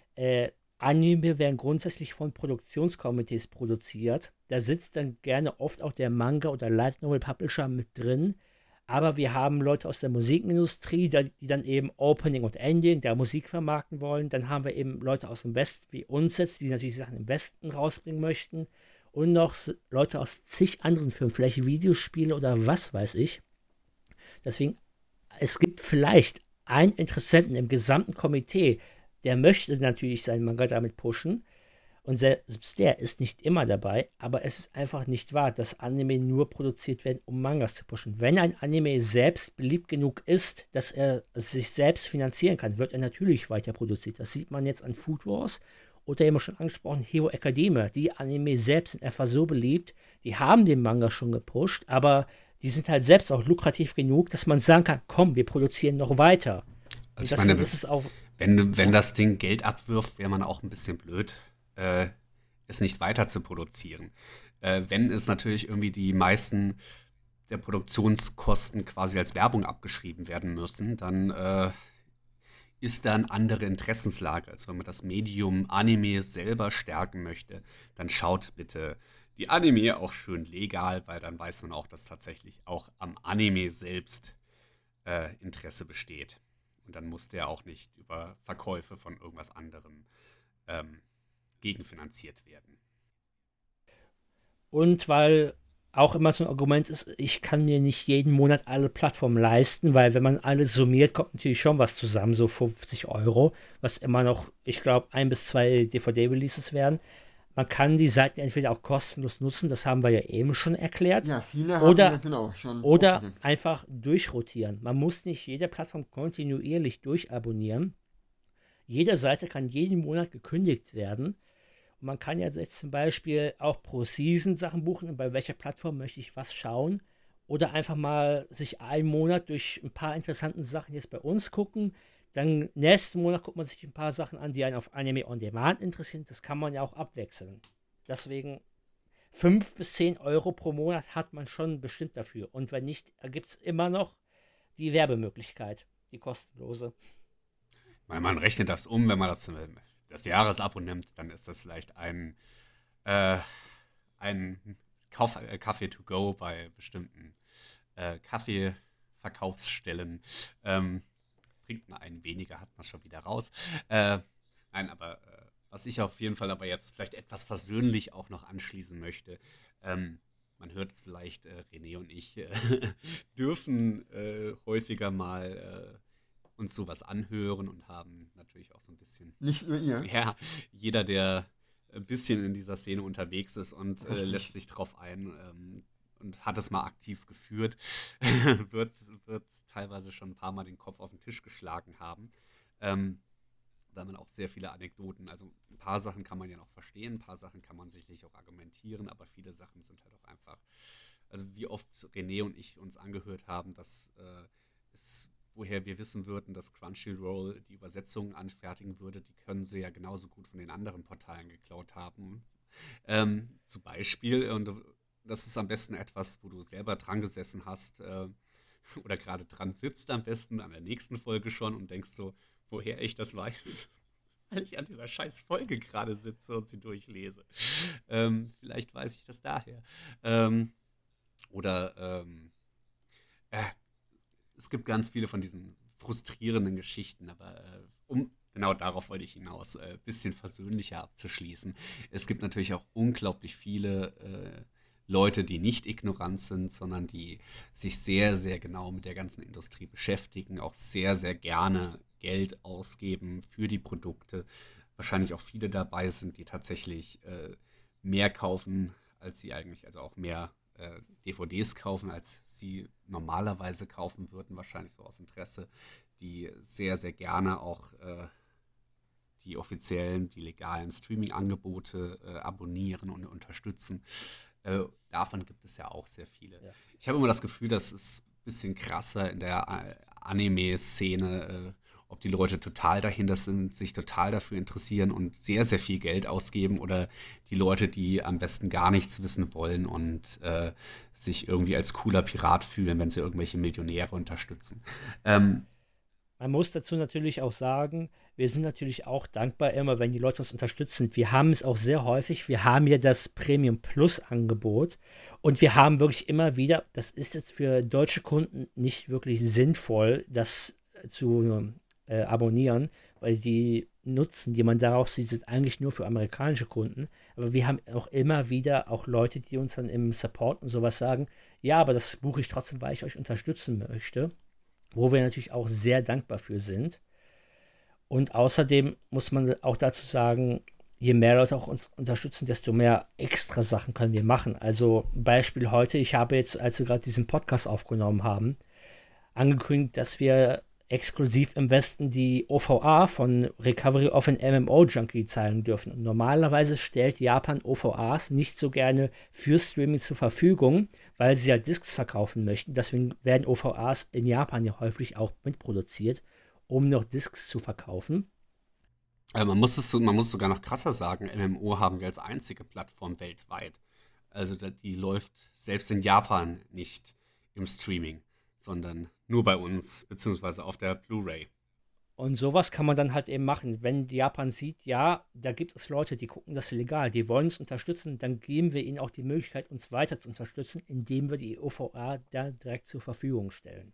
Anime werden grundsätzlich von Produktionskomitees produziert. Da sitzt dann gerne oft auch der Manga- oder Light Novel Publisher mit drin. Aber wir haben Leute aus der Musikindustrie, die dann eben Opening und Ending der Musik vermarkten wollen. Dann haben wir eben Leute aus dem Westen wie uns jetzt, die natürlich Sachen im Westen rausbringen möchten. Und noch Leute aus zig anderen Firmen, vielleicht Videospiele oder was weiß ich. Deswegen, es gibt vielleicht einen Interessenten im gesamten Komitee, der möchte natürlich seinen Manga damit pushen. Und selbst der ist nicht immer dabei, aber es ist einfach nicht wahr, dass Anime nur produziert werden, um Mangas zu pushen. Wenn ein Anime selbst beliebt genug ist, dass er sich selbst finanzieren kann, wird er natürlich weiter produziert. Das sieht man jetzt an Food Wars oder eben schon angesprochen, Hero Academia. Die Anime selbst sind einfach so beliebt, die haben den Manga schon gepusht, aber die sind halt selbst auch lukrativ genug, dass man sagen kann, komm, wir produzieren noch weiter. Also ich meine, ist es auch, wenn das Ding Geld abwirft, wäre man auch ein bisschen blöd, es nicht weiter zu produzieren. Wenn es natürlich irgendwie die meisten der Produktionskosten quasi als Werbung abgeschrieben werden müssen, dann ist da eine andere Interessenslage, als wenn man das Medium Anime selber stärken möchte. Dann schaut bitte die Anime auch schön legal, weil dann weiß man auch, dass tatsächlich auch am Anime selbst Interesse besteht. Und dann muss der auch nicht über Verkäufe von irgendwas anderem gegenfinanziert werden. Und weil auch immer so ein Argument ist, ich kann mir nicht jeden Monat alle Plattformen leisten, weil wenn man alles summiert, kommt natürlich schon was zusammen, so 50 €, was immer noch, ich glaube, 1 bis 2 DVD-Releases werden. Man kann die Seiten entweder auch kostenlos nutzen, das haben wir ja eben schon erklärt. Ja, viele haben wir genau schon. Oder einfach durchrotieren. Man muss nicht jede Plattform kontinuierlich durchabonnieren. Jede Seite kann jeden Monat gekündigt werden. Und man kann ja jetzt zum Beispiel auch pro Season Sachen buchen und bei welcher Plattform möchte ich was schauen. Oder einfach mal sich einen Monat durch ein paar interessanten Sachen jetzt bei uns gucken. Dann nächsten Monat guckt man sich ein paar Sachen an, die einen auf Anime on Demand interessieren. Das kann man ja auch abwechseln. Deswegen 5 bis 10 € pro Monat hat man schon bestimmt dafür. Und wenn nicht, gibt es immer noch die Werbemöglichkeit, die kostenlose. Weil man rechnet das um, wenn man das Jahresabo nimmt, dann ist das vielleicht ein Kaffee to go bei bestimmten Kaffeefachhandlungen Verkaufsstellen. Bringt man einen weniger, hat man schon wieder raus. Nein, aber was ich auf jeden Fall aber jetzt vielleicht etwas versöhnlich auch noch anschließen möchte, man hört es vielleicht, René und ich dürfen häufiger mal uns sowas anhören und haben natürlich auch so ein bisschen, Nicht nur ihr. ja, jeder, der ein bisschen in dieser Szene unterwegs ist und Richtig. lässt sich drauf ein und hat es mal aktiv geführt, wird teilweise schon ein paar Mal den Kopf auf den Tisch geschlagen haben. Weil man auch sehr viele Anekdoten, also ein paar Sachen kann man ja noch verstehen, ein paar Sachen kann man sicherlich auch argumentieren, aber viele Sachen sind halt auch einfach, also wie oft René und ich uns angehört haben, dass woher wir wissen würden, dass Crunchyroll die Übersetzungen anfertigen würde, die können sie ja genauso gut von den anderen Portalen geklaut haben. Zum Beispiel, und das ist am besten etwas, wo du selber dran gesessen hast oder gerade dran sitzt am besten, an der nächsten Folge schon und denkst so, woher ich das weiß, weil ich an dieser scheiß Folge gerade sitze und sie durchlese. Vielleicht weiß ich das daher. Oder es gibt ganz viele von diesen frustrierenden Geschichten, aber genau darauf wollte ich hinaus, ein bisschen versöhnlicher abzuschließen. Es gibt natürlich auch unglaublich viele Leute, die nicht ignorant sind, sondern die sich sehr, sehr genau mit der ganzen Industrie beschäftigen, auch sehr, sehr gerne Geld ausgeben für die Produkte. Wahrscheinlich auch viele dabei sind, die tatsächlich mehr kaufen, als sie eigentlich, also auch mehr DVDs kaufen, als sie normalerweise kaufen würden, wahrscheinlich so aus Interesse, die sehr, sehr gerne auch die offiziellen, die legalen Streaming-Angebote abonnieren und unterstützen. Davon gibt es ja auch sehr viele. Ja. Ich habe immer das Gefühl, dass es ein bisschen krasser in der Anime-Szene, ob die Leute total dahinter sind, sich total dafür interessieren und sehr, sehr viel Geld ausgeben oder die Leute, die am besten gar nichts wissen wollen und sich irgendwie als cooler Pirat fühlen, wenn sie irgendwelche Millionäre unterstützen. Man muss dazu natürlich auch sagen, wir sind natürlich auch dankbar immer, wenn die Leute uns unterstützen. Wir haben es auch sehr häufig. Wir haben ja das Premium Plus Angebot und wir haben wirklich immer wieder, das ist jetzt für deutsche Kunden nicht wirklich sinnvoll, das zu abonnieren, weil die Nutzen, die man daraus sieht, sind eigentlich nur für amerikanische Kunden. Aber wir haben auch immer wieder auch Leute, die uns dann im Support und sowas sagen, ja, aber das buche ich trotzdem, weil ich euch unterstützen möchte. Wo wir natürlich auch sehr dankbar für sind. Und außerdem muss man auch dazu sagen, je mehr Leute auch uns unterstützen, desto mehr extra Sachen können wir machen. Also Beispiel heute, ich habe jetzt, als wir gerade diesen Podcast aufgenommen haben, angekündigt, dass wir exklusiv im Westen die OVA von Recovery of an MMO Junkie zeigen dürfen. Und normalerweise stellt Japan OVAs nicht so gerne für Streaming zur Verfügung, weil sie ja Discs verkaufen möchten. Deswegen werden OVAs in Japan ja häufig auch mitproduziert, um noch Discs zu verkaufen. Man muss sogar noch krasser sagen, MMO haben wir als einzige Plattform weltweit. Also die läuft selbst in Japan nicht im Streaming, sondern nur bei uns, beziehungsweise auf der Blu-ray. Und sowas kann man dann halt eben machen. Wenn Japan sieht, ja, da gibt es Leute, die gucken das legal, die wollen uns unterstützen, dann geben wir ihnen auch die Möglichkeit, uns weiter zu unterstützen, indem wir die OVA da direkt zur Verfügung stellen.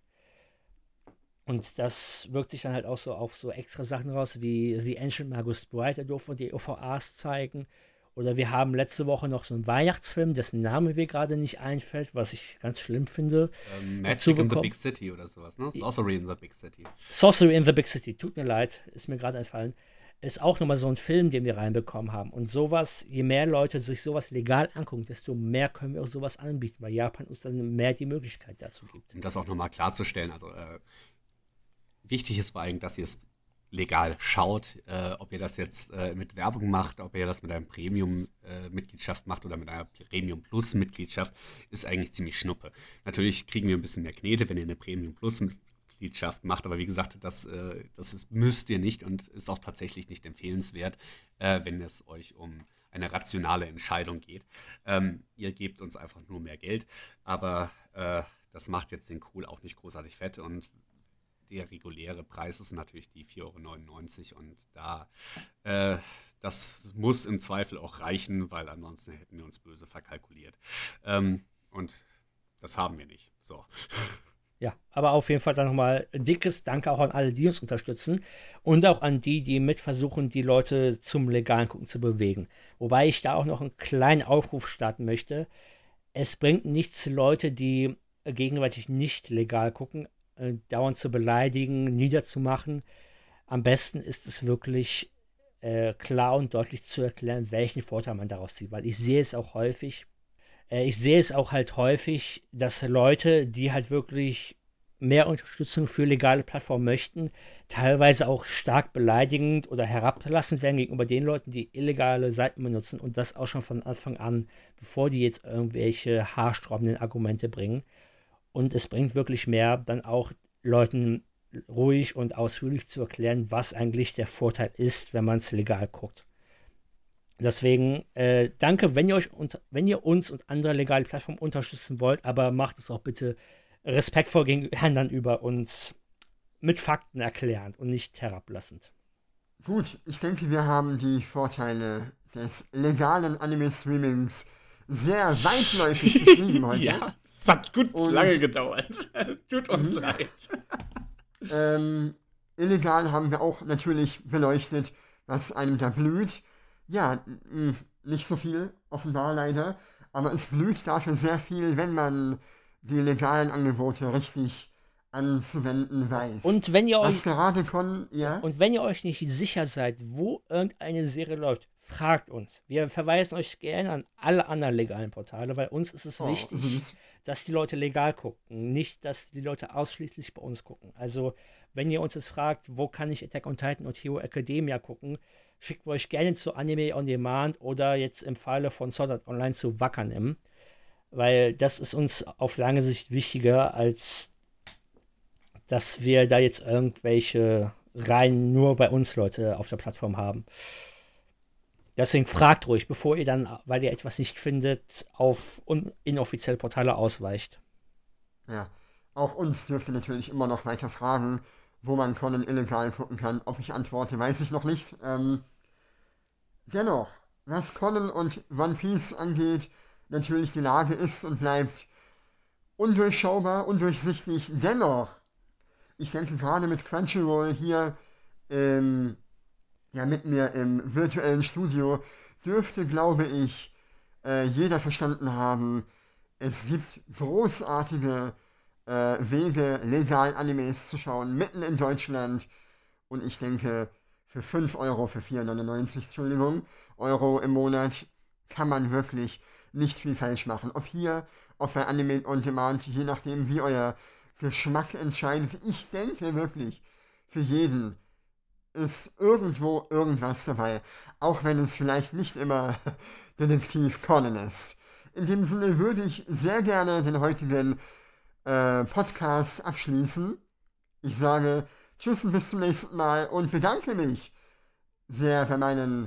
Und das wirkt sich dann halt auch so auf so extra Sachen raus, wie The Ancient Magus Bride, da durften wir die OVAs zeigen. Oder wir haben letzte Woche noch so einen Weihnachtsfilm, dessen Name mir gerade nicht einfällt, was ich ganz schlimm finde. Magic in the Big City oder sowas, ne? Sorcery in the Big City. Sorcery in the Big City, tut mir leid, ist mir gerade entfallen. Ist auch nochmal so ein Film, den wir reinbekommen haben. Und sowas, je mehr Leute sich sowas legal angucken, desto mehr können wir auch sowas anbieten, weil Japan uns dann mehr die Möglichkeit dazu gibt. Um das auch nochmal klarzustellen, also wichtig ist vor allem, dass ihr es legal schaut, ob ihr das jetzt mit Werbung macht, ob ihr das mit einer Premium-Mitgliedschaft macht oder mit einer Premium-Plus-Mitgliedschaft, ist eigentlich ziemlich schnuppe. Natürlich kriegen wir ein bisschen mehr Knete, wenn ihr eine Premium-Plus-Mitgliedschaft macht, aber wie gesagt, müsst ihr nicht und ist auch tatsächlich nicht empfehlenswert, wenn es euch um eine rationale Entscheidung geht. Ihr gebt uns einfach nur mehr Geld, aber das macht jetzt den Kohl auch nicht großartig fett und der reguläre Preis ist natürlich die 4,99 € und das muss im Zweifel auch reichen, weil ansonsten hätten wir uns böse verkalkuliert. Und das haben wir nicht. So. Ja, aber auf jeden Fall dann nochmal ein dickes Danke auch an alle, die uns unterstützen und auch an die, die mit versuchen, die Leute zum legalen Gucken zu bewegen. Wobei ich da auch noch einen kleinen Aufruf starten möchte. Es bringt nichts, Leute, die gegenwärtig nicht legal gucken, dauernd zu beleidigen, niederzumachen. Am besten ist es wirklich klar und deutlich zu erklären, welchen Vorteil man daraus zieht, weil ich sehe es auch häufig, dass Leute, die halt wirklich mehr Unterstützung für legale Plattformen möchten, teilweise auch stark beleidigend oder herablassend werden gegenüber den Leuten, die illegale Seiten benutzen und das auch schon von Anfang an, bevor die jetzt irgendwelche haarsträubenden Argumente bringen. Und es bringt wirklich mehr, dann auch Leuten ruhig und ausführlich zu erklären, was eigentlich der Vorteil ist, wenn man es legal guckt. Deswegen danke, wenn ihr uns und andere legale Plattformen unterstützen wollt, aber macht es auch bitte respektvoll gegenüber und mit Fakten erklärend und nicht herablassend. Gut, ich denke, wir haben die Vorteile des legalen Anime-Streamings sehr weitläufig beschrieben heute. Ja, es hat gut lange gedauert. Tut uns leid. Illegal haben wir auch natürlich beleuchtet, was einem da blüht. Ja, nicht so viel, offenbar leider, aber es blüht dafür sehr viel, wenn man die legalen Angebote richtig anzuwenden weiß. Und wenn ihr euch nicht sicher seid, wo irgendeine Serie läuft, fragt uns. Wir verweisen euch gerne an alle anderen legalen Portale, weil uns ist es wichtig, dass die Leute legal gucken, nicht, dass die Leute ausschließlich bei uns gucken. Also, wenn ihr uns jetzt fragt, wo kann ich Attack on Titan und Hero Academia gucken, schickt euch gerne zu Anime on Demand oder jetzt im Falle von Sword Art Online zu Wakanim, weil das ist uns auf lange Sicht wichtiger, als dass wir da jetzt irgendwelche rein nur bei uns Leute auf der Plattform haben. Deswegen fragt ruhig, bevor ihr dann, weil ihr etwas nicht findet, auf inoffizielle Portale ausweicht. Ja, auch uns dürft ihr natürlich immer noch weiter fragen, wo man Conan illegal gucken kann. Ob ich antworte, weiß ich noch nicht. Dennoch, was Conan und One Piece angeht, natürlich die Lage ist und bleibt undurchschaubar, undurchsichtig. Dennoch, ich denke gerade mit Crunchyroll hier mit mir im virtuellen Studio dürfte, glaube ich, jeder verstanden haben, es gibt großartige Wege, legal Animes zu schauen, mitten in Deutschland. Und ich denke, für 5 Euro, für 4,99 Euro im Monat kann man wirklich nicht viel falsch machen. Ob hier, ob bei Anime on Demand, je nachdem wie euer Geschmack entscheidet. Ich denke wirklich, für jeden ist irgendwo irgendwas dabei, auch wenn es vielleicht nicht immer Detektiv Conan ist. In dem Sinne würde ich sehr gerne den heutigen Podcast abschließen. Ich sage Tschüss und bis zum nächsten Mal und bedanke mich sehr bei meinen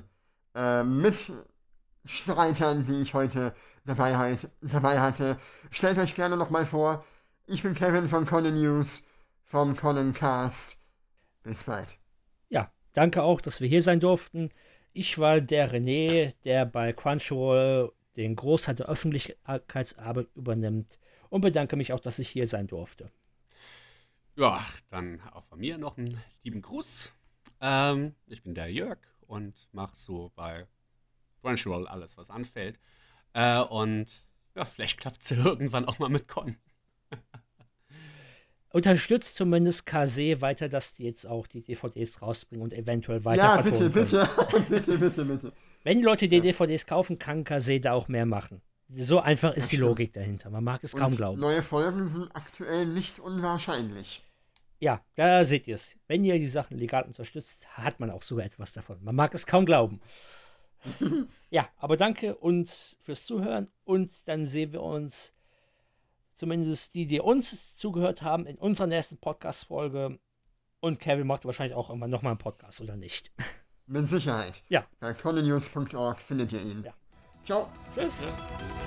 Mitstreitern, die ich heute dabei hatte. Stellt euch gerne nochmal vor, ich bin Kevin von Conan News, vom Conan Cast. Bis bald. Ja, danke auch, dass wir hier sein durften. Ich war der René, der bei Crunchyroll den Großteil der Öffentlichkeitsarbeit übernimmt und bedanke mich auch, dass ich hier sein durfte. Ja, dann auch von mir noch einen lieben Gruß. Ich bin der Jörg und mache so bei Crunchyroll alles, was anfällt. Und ja, vielleicht klappt es ja irgendwann auch mal mit Con. Unterstützt zumindest Kase weiter, dass die jetzt auch die DVDs rausbringen und eventuell weiter vertonen können. Bitte. Wenn die Leute die DVDs kaufen, kann Kase da auch mehr machen. So einfach ist die Logik dahinter. Man mag es kaum glauben. Neue Folgen sind aktuell nicht unwahrscheinlich. Ja, da seht ihr es. Wenn ihr die Sachen legal unterstützt, hat man auch sogar etwas davon. Man mag es kaum glauben. Ja, aber danke und fürs Zuhören und dann sehen wir uns, zumindest die uns zugehört haben, in unserer nächsten Podcast-Folge. Und Kevin macht wahrscheinlich auch immer nochmal einen Podcast, oder nicht? Mit Sicherheit. Ja. Bei connenews.org findet ihr ihn. Ja. Ciao. Tschüss. Ja.